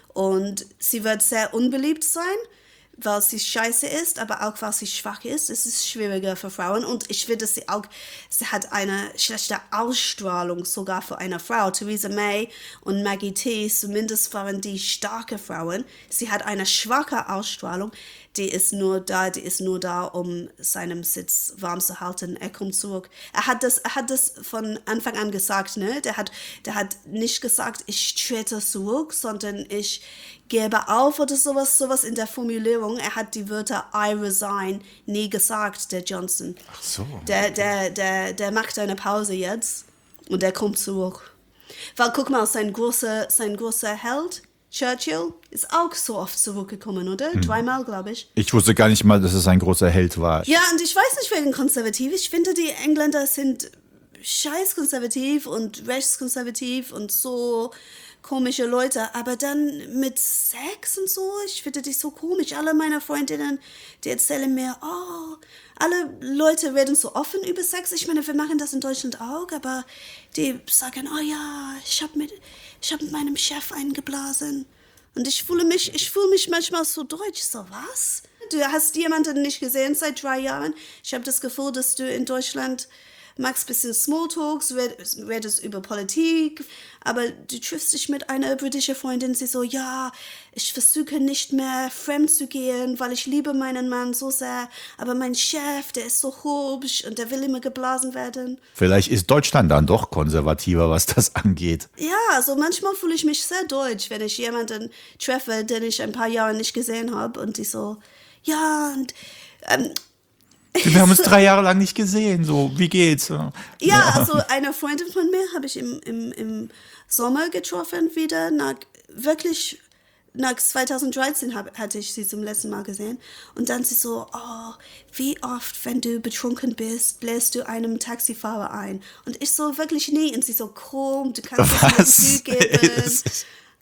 S3: Und sie wird sehr unbeliebt sein, weil sie scheiße ist, aber auch weil sie schwach ist. Es ist schwieriger für Frauen und ich finde, sie auch, sie hat eine schlechte Ausstrahlung sogar für eine Frau. Theresa May und Maggie T, zumindest waren die starke Frauen. Sie hat eine schwache Ausstrahlung. Die ist nur da, die ist nur da, um seinen Sitz warm zu halten. Er kommt zurück. Er hat das, er hat das von Anfang an gesagt, ne? Der hat, der hat nicht gesagt, ich trete zurück, sondern ich gebe auf oder sowas, sowas in der Formulierung. Er hat die Wörter I resign nie gesagt, der Johnson.
S2: Ach so.
S3: Der, der, der, der macht eine Pause jetzt und der kommt zurück. Weil guck mal, sein großer, sein großer Held, Churchill, ist auch so oft zurückgekommen, oder? Hm. Dreimal, glaube ich.
S2: Ich wusste gar nicht mal, dass es ein großer Held war.
S3: Ja, und ich weiß nicht wegen konservativ. Ich finde, die Engländer sind scheiß konservativ und rechtskonservativ und so komische Leute. Aber dann mit Sex und so, ich finde die so komisch. Alle meine Freundinnen, die erzählen mir, oh, alle Leute reden so offen über Sex. Ich meine, wir machen das in Deutschland auch, aber die sagen, oh ja, ich habe mit, ich hab mit meinem Chef eingeblasen. Und ich fühle mich, ich fühle mich manchmal so deutsch. So, was? Du hast jemanden nicht gesehen seit drei Jahren. Ich habe das Gefühl, dass du in Deutschland magst ein bisschen Smalltalks, redest über Politik, aber du triffst dich mit einer britischen Freundin, sie so, ja, ich versuche nicht mehr fremd zu gehen, weil ich liebe meinen Mann so sehr, aber mein Chef, der ist so hübsch und der will immer geblasen werden.
S2: Vielleicht ist Deutschland dann doch konservativer, was das angeht.
S3: Ja, also manchmal fühle ich mich sehr deutsch, wenn ich jemanden treffe, den ich ein paar Jahre nicht gesehen habe und die so, ja, und ähm,
S2: wir haben uns drei Jahre lang nicht gesehen, so, wie geht's? Ja,
S3: ja. Also eine Freundin von mir habe ich im, im, im Sommer getroffen wieder, nach wirklich, nach zweitausenddreizehn hab, hatte ich sie zum letzten Mal gesehen und dann sie so, oh, wie oft, wenn du betrunken bist, bläst du einem Taxifahrer ein und ich so, wirklich nie und sie so, komm, du kannst es mir geben.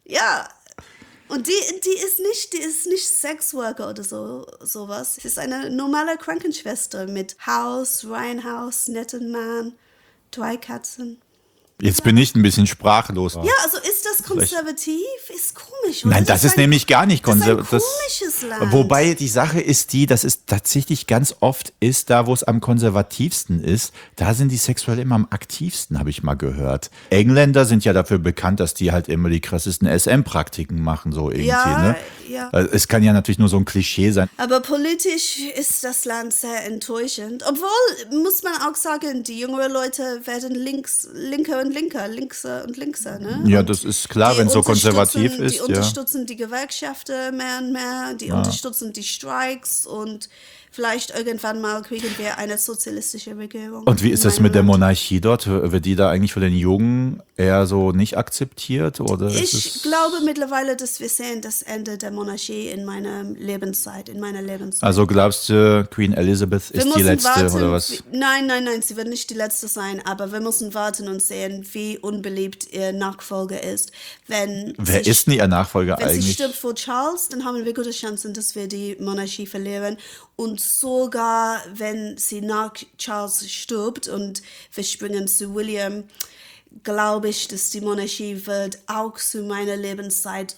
S3: Ja. Und die, die ist nicht, die ist nicht Sexworker oder so, sowas. Sie ist eine normale Krankenschwester mit Haus, Reihenhaus, netten Mann, zwei Katzen.
S2: Jetzt bin ich ein bisschen sprachlos.
S3: Ja, also ist das konservativ? Ist komisch, oder?
S2: Nein, das ist
S3: ein,
S2: nämlich gar nicht
S3: das ist ein
S2: konservativ.
S3: komisches Land.
S2: Wobei die Sache ist die, dass es tatsächlich ganz oft ist, da wo es am konservativsten ist, da sind die sexuell immer am aktivsten, habe ich mal gehört. Engländer sind ja dafür bekannt, dass die halt immer die krassesten S M-Praktiken machen, so irgendwie.
S3: Ja,
S2: ne?
S3: ja.
S2: Also es kann ja natürlich nur so ein Klischee sein.
S3: Aber politisch ist das Land sehr enttäuschend. Obwohl, muss man auch sagen, die jüngeren Leute werden links, linker und linker, linkser und linkser. Ne?
S2: Ja,
S3: und
S2: das ist klar,
S3: die
S2: wenn es so konservativ
S3: unterstützen-
S2: ist.
S3: Die
S2: ja.
S3: unterstützen die Gewerkschaften mehr und mehr, die unterstützen die Streiks und vielleicht irgendwann mal kriegen wir eine sozialistische Regierung.
S2: Und wie ist
S3: in
S2: das
S3: meinem
S2: mit der
S3: Land.
S2: Monarchie dort? Wird die da eigentlich von den Jungen eher so nicht akzeptiert? Oder ist
S3: Ich
S2: es
S3: glaube mittlerweile, dass wir sehen das Ende der Monarchie in meiner Lebenszeit, in meiner Lebenszeit.
S2: also glaubst du, Queen Elizabeth
S3: Wir
S2: ist die
S3: müssen
S2: letzte
S3: warten,
S2: oder was?
S3: wie- Nein, nein, nein, sie wird nicht die letzte sein, aber wir müssen warten und sehen, wie unbeliebt ihr Nachfolger ist. Wenn
S2: Wer
S3: sie,
S2: ist denn ihr Nachfolger
S3: Wenn sie
S2: eigentlich?
S3: stirbt vor Charles, dann haben wir gute Chancen, dass wir die Monarchie verlieren. Und sogar, wenn sie nach Charles stirbt und wir springen zu William, glaube ich, dass die Monarchie wird auch zu meiner Lebenszeit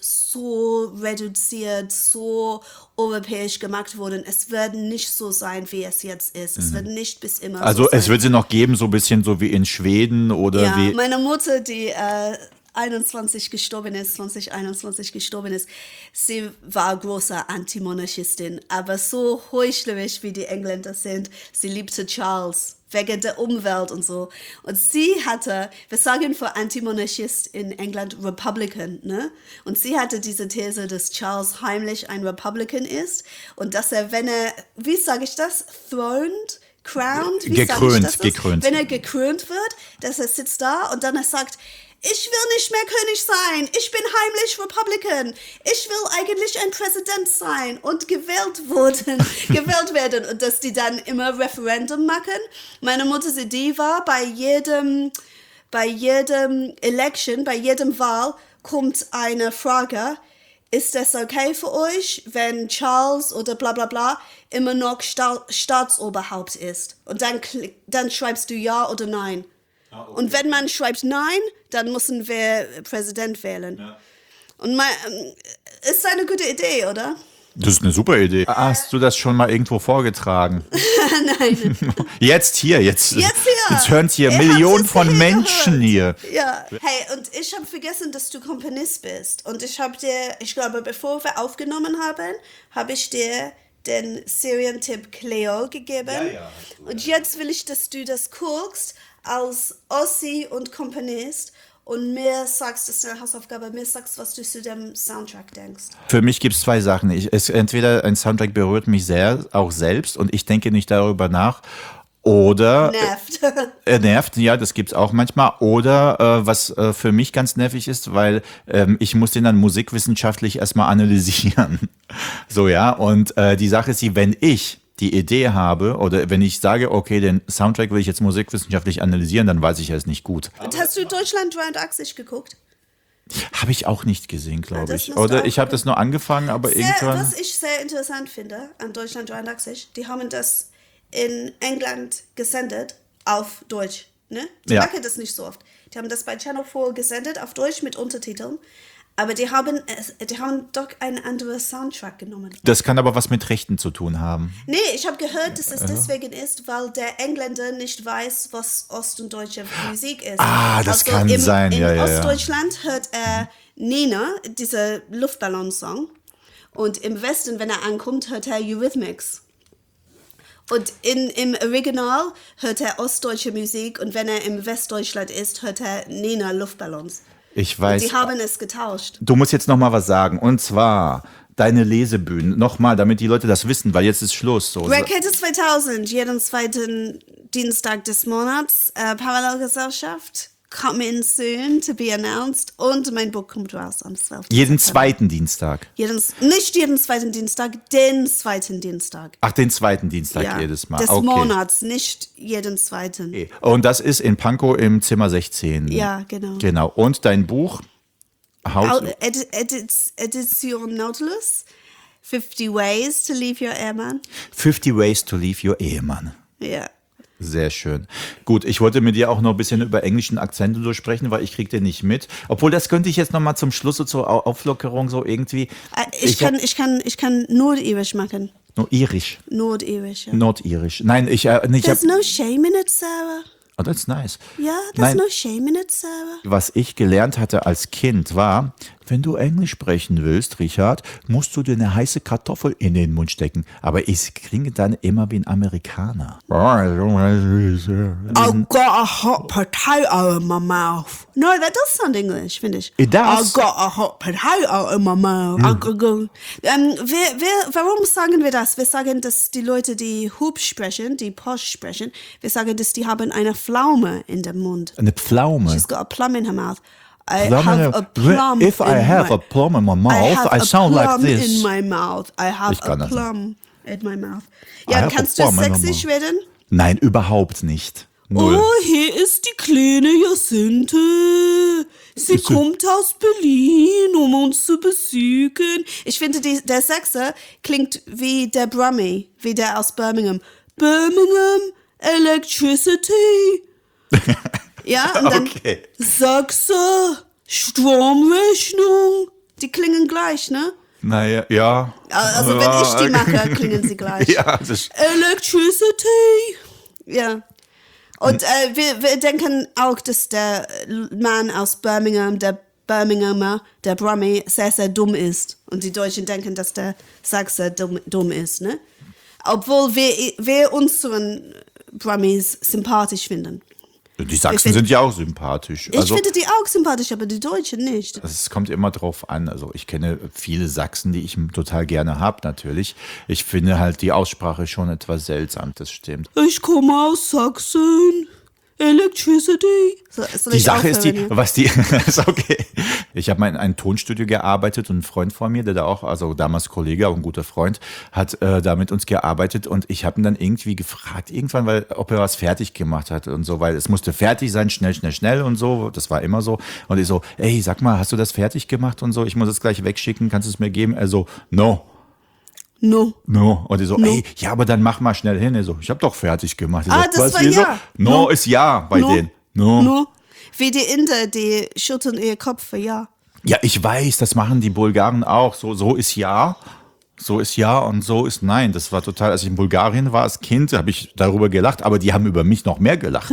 S3: so reduziert, so europäisch gemacht worden. Es wird nicht so sein, wie es jetzt ist. Es wird nicht bis immer
S2: Also
S3: so sein.
S2: es wird sie noch geben, so ein bisschen so wie in Schweden oder
S3: Ja,
S2: wie.
S3: meine Mutter, die äh, einundzwanzig gestorben ist, zwanzig einundzwanzig gestorben ist, sie war große Antimonarchistin, aber so heuchlerisch wie die Engländer sind, sie liebte Charles wegen der Umwelt und so. Und sie hatte, wir sagen für Antimonarchist in England Republican, ne? Und sie hatte diese These, dass Charles heimlich ein Republican ist und dass er, wenn er, wie sage ich das, throned, crowned, wie sage ich
S2: Gekrönt,
S3: das?
S2: gekrönt.
S3: Wenn er gekrönt wird, dass er sitzt da und dann er sagt, ich will nicht mehr König sein, ich bin heimlich Republican, ich will eigentlich ein Präsident sein und gewählt wurden, gewählt werden und dass die dann immer Referendum machen. Meine Mutter, sie die war bei jedem, bei jedem Election, bei jedem Wahl kommt eine Frage, ist es okay für euch, wenn Charles oder bla bla bla immer noch Sta- Staatsoberhaupt ist? Und dann, klick- dann schreibst du ja oder nein. Und wenn man schreibt nein, dann müssen wir Präsident wählen. Und mein, ähm, ist eine gute Idee, oder?
S2: Das ist eine super Idee. Hast du das schon mal irgendwo vorgetragen?
S3: Nein.
S2: Jetzt hier, jetzt.
S3: Jetzt hier.
S2: Jetzt hören es hier
S3: Ihr habt
S2: Millionen
S3: es
S2: von
S3: hier
S2: Menschen hier.
S3: gehört. Ja. Hey, und ich habe vergessen, dass du Komponist bist. Und ich habe dir, ich glaube, bevor wir aufgenommen haben, habe ich dir den Serientipp Cleo gegeben.
S2: Ja, ja.
S3: Und jetzt will ich, dass du das guckst als Ossi und Komponist und mir sagst, das ist eine Hausaufgabe, mir sagst, was du zu dem Soundtrack denkst.
S2: Für mich gibt es zwei Sachen. Ich, es, entweder ein Soundtrack berührt mich sehr, auch selbst, und ich denke nicht darüber nach. Oder
S3: Nervt.
S2: er nervt, ja, das gibt's auch manchmal. Oder äh, was äh, für mich ganz nervig ist, weil ähm, ich muss den dann musikwissenschaftlich erstmal analysieren. So, ja, und äh, die Sache ist die, wenn ich die Idee habe oder wenn ich sage, okay, den Soundtrack will ich jetzt musikwissenschaftlich analysieren, dann weiß ich, er ist nicht gut.
S3: Und hast du Deutschland dreiundachtzig geguckt?
S2: Habe ich auch nicht gesehen, glaube
S3: das
S2: ich.
S3: musst du
S2: Oder
S3: auch
S2: ich habe
S3: gucken.
S2: das nur angefangen, aber
S3: Sehr,
S2: irgendwann...
S3: was ich sehr interessant finde an Deutschland dreiundachtzig, die haben das in England gesendet auf Deutsch. Ne? Die
S2: Ja.
S3: machen das nicht so oft. Die haben das bei Channel vier gesendet auf Deutsch mit Untertiteln. Aber die haben, es- die haben doch einen anderen Soundtrack genommen.
S2: Das kann aber was mit Rechten zu tun haben.
S3: Nee, ich habe gehört, dass es deswegen ist, weil der Engländer nicht weiß, was ost- und deutsche Musik ist.
S2: Ah, das kann
S3: im,
S2: sein,
S3: in
S2: ja, ja, ja.
S3: Ostdeutschland hört er Nina, dieser Luftballonsong. Und im Westen, wenn er ankommt, hört er Eurythmics. Und in, im Original hört er ostdeutsche Musik und wenn er im Westdeutschland ist, hört er Nina Luftballons.
S2: Ich weiß.
S3: Die haben es getauscht.
S2: Du musst jetzt noch mal was sagen. Und zwar deine Lesebühnen. Nochmal, damit die Leute das wissen, weil jetzt ist Schluss. So.
S3: Rakete zweitausend, jeden zweiten Dienstag des Monats. Äh, Parallelgesellschaft, coming soon to be announced. Und mein Buch kommt raus am zwölften
S2: Jeden
S3: September.
S2: zweiten Dienstag.
S3: Jeden, nicht jeden zweiten Dienstag, den zweiten Dienstag.
S2: Ach, den zweiten Dienstag
S3: Ja,
S2: jedes Mal.
S3: des
S2: Okay.
S3: Monats, nicht jeden zweiten.
S2: Okay. Und das ist in Pankow im Zimmer sechzehn.
S3: Ja, genau.
S2: Genau. Und dein Buch? How
S3: How,
S2: to,
S3: edi edits, Edition Nautilus. fifty Ways to Leave Your Airman.
S2: fifty Ways to Leave Your Ehemann.
S3: Ja.
S2: Sehr schön. Gut, ich wollte mit dir auch noch ein bisschen über englischen Akzente durchsprechen, weil ich krieg den nicht mit. Obwohl, das könnte ich jetzt noch mal zum Schluss so zur Au- Auflockerung so irgendwie.
S3: Äh, Ich,
S2: Ich
S3: kann,
S2: hab-
S3: ich, kann, ich kann Nordirisch machen.
S2: Nur irisch,
S3: Nordirisch, ja.
S2: nordirisch. Nein, ich, äh, nicht.
S3: There's no shame in it, Sarah.
S2: Oh, that's nice.
S3: Ja, there's
S2: Nein.
S3: no shame in it, Sarah.
S2: Was ich gelernt hatte als Kind war, wenn du Englisch sprechen willst, Richard, musst du dir eine heiße Kartoffel in den Mund stecken. Aber ich klinge dann immer wie ein Amerikaner.
S3: I've got a hot potato in my mouth. No, that does sound English, finde ich.
S2: It does.
S3: I've got a hot potato in my mouth. I could go. Ähm, wir, wir, warum sagen wir das? Wir sagen, dass die Leute, die Hub sprechen, die Posh sprechen, wir sagen, dass die haben eine Pflaume in dem Mund.
S2: Eine Pflaume.
S3: She's got a plum in her mouth. I
S2: Plum in
S3: have
S2: her-
S3: a plum
S2: If I
S3: in
S2: have
S3: my,
S2: a plum in my
S3: I
S2: mouth,
S3: have
S2: I
S3: a
S2: sound like
S3: plum
S2: this.
S3: in my mouth. I have
S2: Ich
S3: a
S2: kann das nicht.
S3: plum in my mouth.
S2: I
S3: Ja,
S2: have a
S3: kannst du
S2: plum in my
S3: sächsisch
S2: mouth.
S3: reden?
S2: Nein, überhaupt nicht. Null.
S3: Oh, hier ist die kleine Jacinthe. Sie
S2: Ist sie-
S3: kommt aus Berlin, um uns zu besuchen. Ich finde, die, der Sechser klingt wie der Brummy, wie der aus Birmingham. Birmingham Electricity. Ja, und dann
S2: Okay.
S3: Sachse, Stromrechnung. Die klingen gleich, ne?
S2: Naja, ja.
S3: Also wenn ich die mache, klingen sie gleich.
S2: Ja, das ist,
S3: Electricity. Ja. Und äh, wir, wir denken auch, dass der Mann aus Birmingham, der Birminghamer, der Brummy, sehr, sehr dumm ist. Und die Deutschen denken, dass der Sachse dumm, dumm ist, ne? Obwohl wir, wir unseren Brummies sympathisch finden.
S2: die Sachsen
S3: find-
S2: sind ja auch sympathisch.
S3: Ich
S2: Also,
S3: finde die auch sympathisch, aber die Deutschen nicht.
S2: es kommt immer drauf an. Also ich kenne viele Sachsen, die ich total gerne habe, natürlich. Ich finde halt die Aussprache schon etwas seltsam, das stimmt.
S3: Ich komme aus Sachsen. Electricity. So, soll
S2: Die
S3: ich
S2: Sache ist
S3: aufhören
S2: die,
S3: hier?
S2: was die, ist okay. Ich habe mal in einem Tonstudio gearbeitet und ein Freund von mir, der da auch, also damals Kollege, auch ein guter Freund, hat äh, da mit uns gearbeitet und ich habe ihn dann irgendwie gefragt, irgendwann, weil, ob er was fertig gemacht hat und so, weil es musste fertig sein, schnell, schnell, schnell und so, das war immer so. Und ich so, ey, sag mal, hast du das fertig gemacht und so, ich muss es gleich wegschicken, kannst du es mir geben? Er so, no.
S3: No.
S2: No. Und ich so,
S3: No.
S2: ey, ja, aber dann mach mal schnell hin. Er so, ich habe doch fertig gemacht. Ich
S3: Ah,
S2: so,
S3: das
S2: was,
S3: war
S2: wieso?
S3: ja.
S2: No,
S3: No.
S2: ist ja bei
S3: No.
S2: denen. No.
S3: No. Wie die Inder, die schütteln ihr Kopf für ja.
S2: Ja, ich weiß, das machen die Bulgaren auch. So, so ist ja, so ist ja und so ist nein. Das war total, als ich in Bulgarien war als Kind, habe ich darüber gelacht, aber die haben über mich noch mehr gelacht.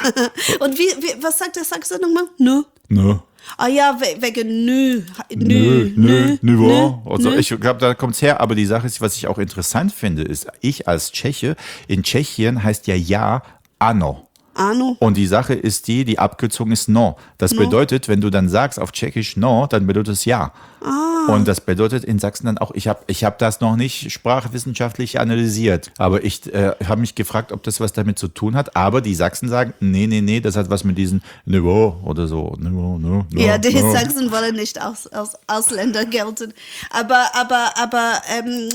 S3: Und wie, wie was sagt der Sachse nochmal? Nö.
S2: Nö.
S3: Ah ja, we wegen nö.
S2: Nö, nö, nö, also
S3: nö.
S2: ich glaube, da kommt's her. Aber die Sache ist, was ich auch interessant finde, ist, ich als Tscheche, in Tschechien heißt ja ja Ano.
S3: Ano.
S2: Und die Sache ist die, die Abkürzung ist no. Das
S3: No.
S2: bedeutet, wenn du dann sagst auf Tschechisch no, dann bedeutet es ja.
S3: Ah.
S2: Und das bedeutet in Sachsen dann auch, ich habe ich hab das noch nicht sprachwissenschaftlich analysiert. Aber ich äh, habe mich gefragt, ob das was damit zu tun hat. Aber die Sachsen sagen, nee, nee, nee, das hat was mit diesen Niveau oder so. Niveau, no, no,
S3: Ja, die
S2: no.
S3: Sachsen wollen nicht aus, aus Ausländer gelten. Aber, aber, aber, ähm,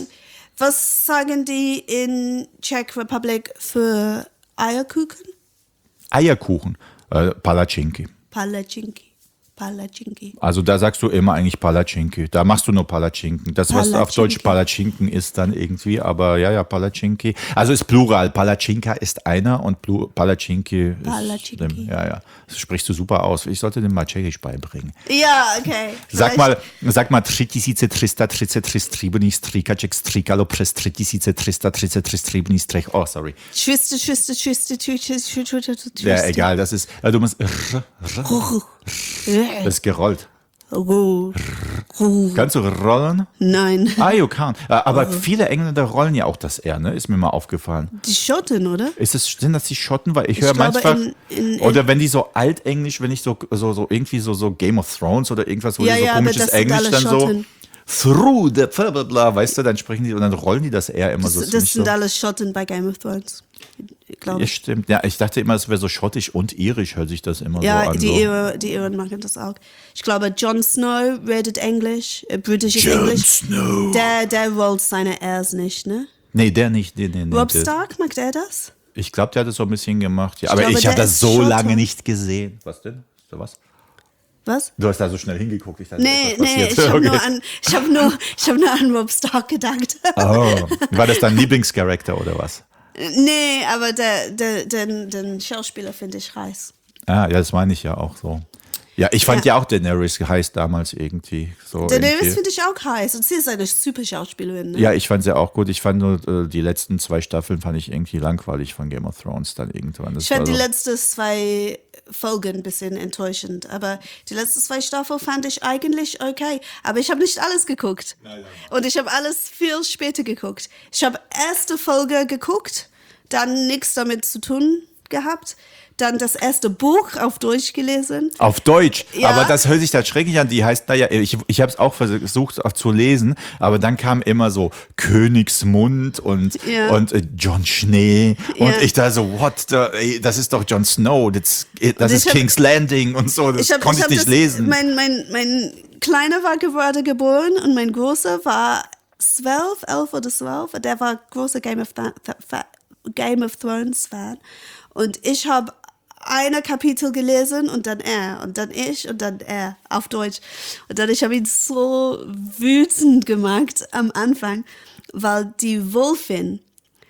S3: was sagen die in Czech Republic für Eierkuchen?
S2: Eierkuchen, äh, Palatschinki.
S3: Palatschinki. Palatschinki.
S2: Also da sagst du immer eigentlich Palatschinki. Da machst du nur Palatschinken. Das, was auf Deutsch
S3: Palatschinki.
S2: Palatschinken ist dann irgendwie, aber ja, ja, Palatschinki. Also ist Plural. Palatschinka ist einer und Plu Palatschinki ist
S3: Palatschinki.
S2: dem- Ja, ja. Das sprichst du super aus. Ich sollte dir mal Tschechisch beibringen.
S3: Ja, okay.
S2: Sag
S3: Vielleicht-
S2: mal, sag mal, tři tisíce tři sta třicet tři stříbrných stříkaček stříkalo přes tři tisíce tři sta třicet tři stříbrných střech. Oh, sorry.
S3: Schwiste, Schwiste, Schwiste, Schwiste, Schwiste, Schwiste.
S2: Ja, egal, das ist, äh, du musst, r, r, das ist gerollt.
S3: Oh.
S2: Kannst du rollen?
S3: Nein.
S2: Ah, you can. Äh, Aber viele Engländer rollen ja auch das R, ne? Ist mir mal aufgefallen.
S3: Die Schotten, oder?
S2: Ist es, sind das die Schotten? Weil ich,
S3: Ich
S2: höre
S3: glaube,
S2: manchmal.
S3: in- in- in-
S2: oder wenn die so altenglisch, wenn ich so, so, so irgendwie so, so Game of Thrones oder irgendwas, wo
S3: Ja,
S2: die so
S3: ja, aber
S2: komisches
S3: das sind
S2: Englisch
S3: alle
S2: dann
S3: Schotten.
S2: so. Through the bla bla bla, weißt du, dann sprechen die und dann rollen die das R immer
S3: Das,
S2: so.
S3: das
S2: ziemlich
S3: sind
S2: so.
S3: alles Schotten bei Game of Thrones. Ich glaube.
S2: Ja, stimmt. Ja, ich dachte immer, es wäre so schottisch und irisch, hört sich das immer
S3: Ja,
S2: so an.
S3: die,
S2: so.
S3: Iren, die Iren machen das auch. Ich glaube, Jon Snow redet Englisch, äh, britisches
S2: Jon
S3: Englisch.
S2: Snow.
S3: Der, der rollt seine Rs nicht, ne?
S2: Nee, der nicht. Nee, nee, nee,
S3: Rob
S2: der-
S3: Stark, mag der das?
S2: Ich glaube, der hat das so ein bisschen gemacht. Ja.
S3: Ich
S2: Aber
S3: glaube,
S2: ich habe
S3: der
S2: das
S3: ist
S2: so
S3: Schotte.
S2: lange nicht gesehen. Was denn? Ist da was?
S3: Was?
S2: Du hast da so schnell hingeguckt. Ich dachte,
S3: Nee,
S2: ist was
S3: nee,
S2: passiert.
S3: ich habe
S2: Okay.
S3: nur an, ich habe nur, ich habe nur an Rob Stark gedacht.
S2: Oh, war das dein Lieblingscharakter oder was?
S3: Nee, aber der, der, den, den Schauspieler finde ich heiß.
S2: Ah, ja, das meine ich ja auch so. Ja, ich fand
S3: Ja.
S2: ja, auch Daenerys heiß damals irgendwie. So
S3: Daenerys
S2: irgendwie.
S3: finde ich auch heiß und sie ist eine super Schauspielerin. Ne?
S2: Ja, ich fand sie auch gut. Ich fand nur äh, die letzten zwei Staffeln fand ich irgendwie langweilig von Game of Thrones dann irgendwann. Das
S3: Ich fand
S2: war
S3: die
S2: so,
S3: letzten zwei Folgen ein bisschen enttäuschend, aber die letzten zwei Staffeln fand ich eigentlich okay. Aber ich habe nicht alles geguckt.
S2: Nein, nein.
S3: Und ich habe alles viel später geguckt. Ich habe erste Folge geguckt, dann nichts damit zu tun gehabt, dann das erste Buch auf Deutsch gelesen.
S2: Auf Deutsch,
S3: Ja.
S2: aber das hört sich da schrecklich an. Die heißt, naja, ich, ich habe es auch versucht auch zu lesen, aber dann kam immer so Königsmund und,
S3: Ja.
S2: und äh, Jon Schnee und
S3: Ja.
S2: ich da so, what, the, ey, das ist doch Jon Snow, das, das
S3: ich
S2: ist
S3: hab-
S2: King's Landing und so, das
S3: hab-
S2: konnte ich,
S3: hab
S2: nicht
S3: das,
S2: lesen.
S3: Mein, mein, mein Kleiner war gerade geboren und mein Großer war zwölf, elf oder zwölf. Der war großer Game of, Th Th Game of Thrones Fan. Und ich habe eine Kapitel gelesen und dann er und dann ich und dann er auf Deutsch. Und dann ich habe ihn so wütend gemacht am Anfang, weil die Wölfin,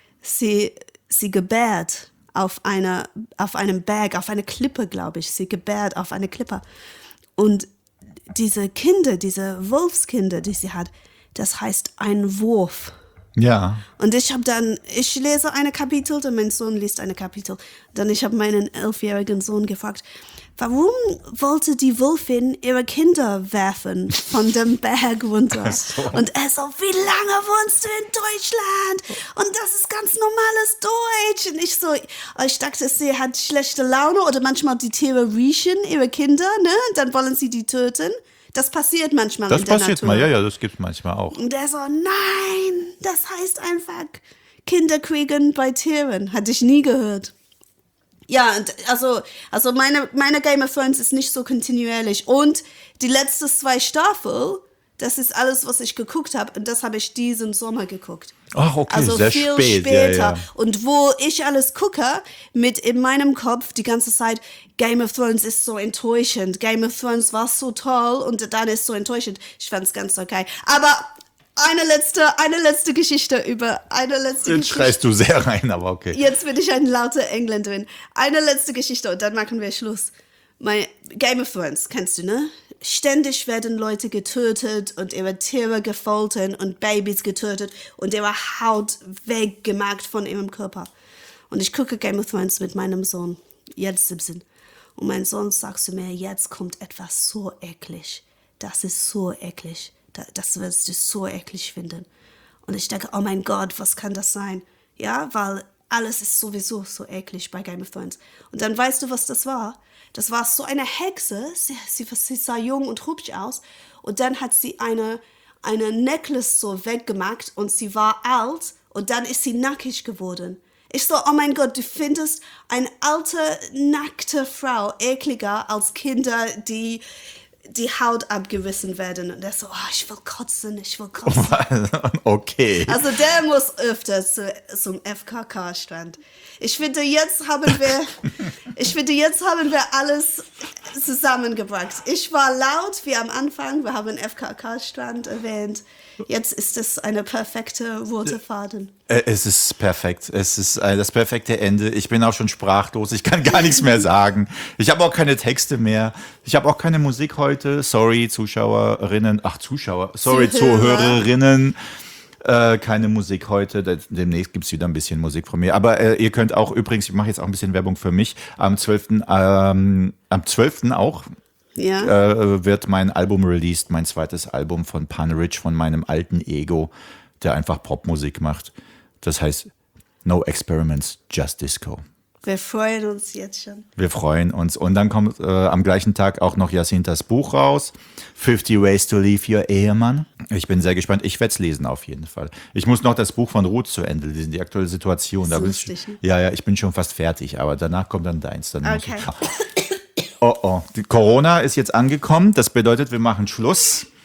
S3: sie, sie gebärt auf, einer, auf einem Berg, auf einer Klippe, glaube ich. Sie gebärt auf einer Klippe. Und diese Kinder, diese Wolfskinder, die sie hat, das heißt ein Wurf.
S2: Ja,
S3: Und ich habe dann, ich lese eine Kapitel, dann mein Sohn liest eine Kapitel. Dann ich habe meinen elfjährigen Sohn gefragt, warum wollte die Wölfin ihre Kinder werfen von dem Berg runter?
S2: So.
S3: Und er so, wie lange wohnst du in Deutschland? Und das ist ganz normales Deutsch. Und ich so, ich dachte, sie hat schlechte Laune oder manchmal die Tiere riechen ihre Kinder, ne? Dann wollen sie die töten. Das passiert manchmal
S2: das
S3: in der
S2: passiert
S3: Natur.
S2: mal, ja, ja, das gibt's manchmal auch.
S3: Und er so, nein, das heißt einfach Kinder kriegen bei Tieren. Hatte ich nie gehört. Ja, und also, also meine, meine Game of Thrones ist nicht so kontinuierlich. Und die letzten zwei Staffeln, das ist alles, was ich geguckt habe. Und das habe ich diesen Sommer geguckt.
S2: Ach, okay,
S3: Also
S2: sehr
S3: viel
S2: spät.
S3: später.
S2: Ja, ja.
S3: Und wo ich alles gucke, mit in meinem Kopf die ganze Zeit, Game of Thrones ist so enttäuschend. Game of Thrones war so toll und dann ist so enttäuschend. Ich fand es ganz okay. Aber eine letzte, eine letzte Geschichte über eine letzte
S2: Jetzt
S3: Geschichte.
S2: schreist du sehr rein, aber okay.
S3: Jetzt bin ich eine laute Engländerin. Eine letzte Geschichte und dann machen wir Schluss. Mein Game of Thrones, kennst du, ne? Ständig werden Leute getötet und ihre Tiere gefoltert und Babys getötet und ihre Haut weggemacht von ihrem Körper. Und ich gucke Game of Thrones mit meinem Sohn, jetzt siebzehn. Und mein Sohn sagt zu mir, jetzt kommt etwas so eklig. Das ist so eklig. Das wirst du so eklig finden. Und ich denke, oh mein Gott, was kann das sein? Ja, weil alles ist sowieso so eklig bei Game of Thrones. Und dann weißt du, was das war? Das war so eine Hexe. Sie, sie, sie sah jung und hübsch aus. Und dann hat sie eine, eine Necklace so weggemacht und sie war alt. Und dann ist sie nackig geworden. Ich so, oh mein Gott, du findest eine alte, nackte Frau ekliger als Kinder, die die Haut abgerissen werden. Und er so, oh, ich will kotzen, ich will kotzen.
S2: Okay.
S3: Also der muss öfter zu, zum F K K-Strand. Ich finde, jetzt haben wir, ich finde, jetzt haben wir alles zusammengebracht. Ich war laut wie am Anfang. Wir haben F K K-Strand erwähnt. Jetzt ist es eine perfekte rote Faden.
S2: Äh, Es ist perfekt. Es ist äh, das perfekte Ende. Ich bin auch schon sprachlos. Ich kann gar nichts mehr sagen. Ich habe auch keine Texte mehr. Ich habe auch keine Musik heute. Sorry, Zuschauerinnen. Ach, Zuschauer. Sorry,
S3: Zuhörer.
S2: Zuhörerinnen. Äh, keine Musik heute. Demnächst gibt es wieder ein bisschen Musik von mir. Aber äh, ihr könnt auch, übrigens, ich mache jetzt auch ein bisschen Werbung für mich. Am zwölften Ähm, am zwölften auch
S3: Ja.
S2: äh, wird mein Album released, mein zweites Album von Pan Rich, von meinem alten Ego, der einfach Popmusik macht. Das heißt, no experiments, just disco.
S3: Wir freuen uns jetzt schon.
S2: Wir freuen uns. Und dann kommt äh, am gleichen Tag auch noch Jacintas Buch raus. fifty Ways to Leave Your Ehemann. Ich bin sehr gespannt. Ich werde es lesen auf jeden Fall. Ich muss noch das Buch von Ruth zu Ende lesen, die aktuelle Situation. Da
S3: So
S2: bin ich,
S3: lustig, ne?
S2: ja, ja, ich bin schon fast fertig, aber danach kommt dann deins. Dann muss
S3: Okay.
S2: ich, oh, oh. Die Corona ist jetzt angekommen. Das bedeutet, wir machen Schluss.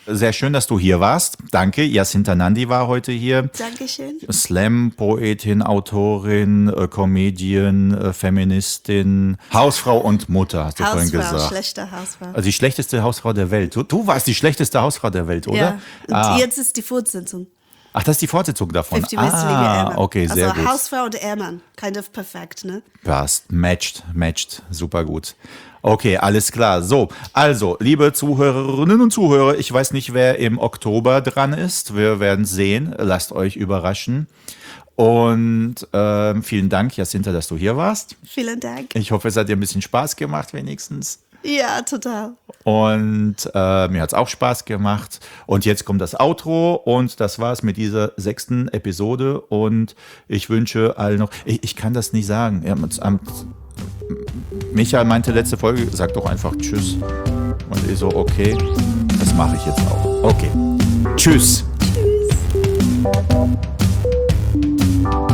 S2: Sehr schön, dass du hier warst. Danke. Jacinta Nandi war heute hier.
S3: Dankeschön.
S2: Slam-Poetin, Autorin, äh, Comedian, äh, Feministin, Hausfrau und Mutter, hast du vorhin
S3: Hausfrau,
S2: gesagt.
S3: schlechte Hausfrau.
S2: Also die schlechteste Hausfrau der Welt. Du, du warst die schlechteste Hausfrau der Welt, oder?
S3: Ja, und
S2: Ah.
S3: jetzt ist die Fortsetzung.
S2: Ach, das ist die Fortsetzung davon.
S3: fünfzig Missliche
S2: Ah,
S3: Ehemann.
S2: okay, sehr
S3: also
S2: gut.
S3: Hausfrau und Ehemann. Kind of perfekt, ne?
S2: Passt, matcht, matcht, super gut. Okay, alles klar. So, also, liebe Zuhörerinnen und Zuhörer, ich weiß nicht, wer im Oktober dran ist. Wir werden sehen. Lasst euch überraschen. Und ähm, vielen Dank, Jacinta, dass du hier warst.
S3: Vielen Dank.
S2: Ich hoffe, es hat dir ein bisschen Spaß gemacht, wenigstens.
S3: Ja, total.
S2: Und äh, mir hat es auch Spaß gemacht. Und jetzt kommt das Outro und das war's mit dieser sechsten Episode. Und ich wünsche allen noch, ich, ich kann das nicht sagen. Ja, am, Michael meinte letzte Folge, sag doch einfach Tschüss. Und ich so, okay, das mache ich jetzt auch. Okay, Tschüss.
S3: Tschüss.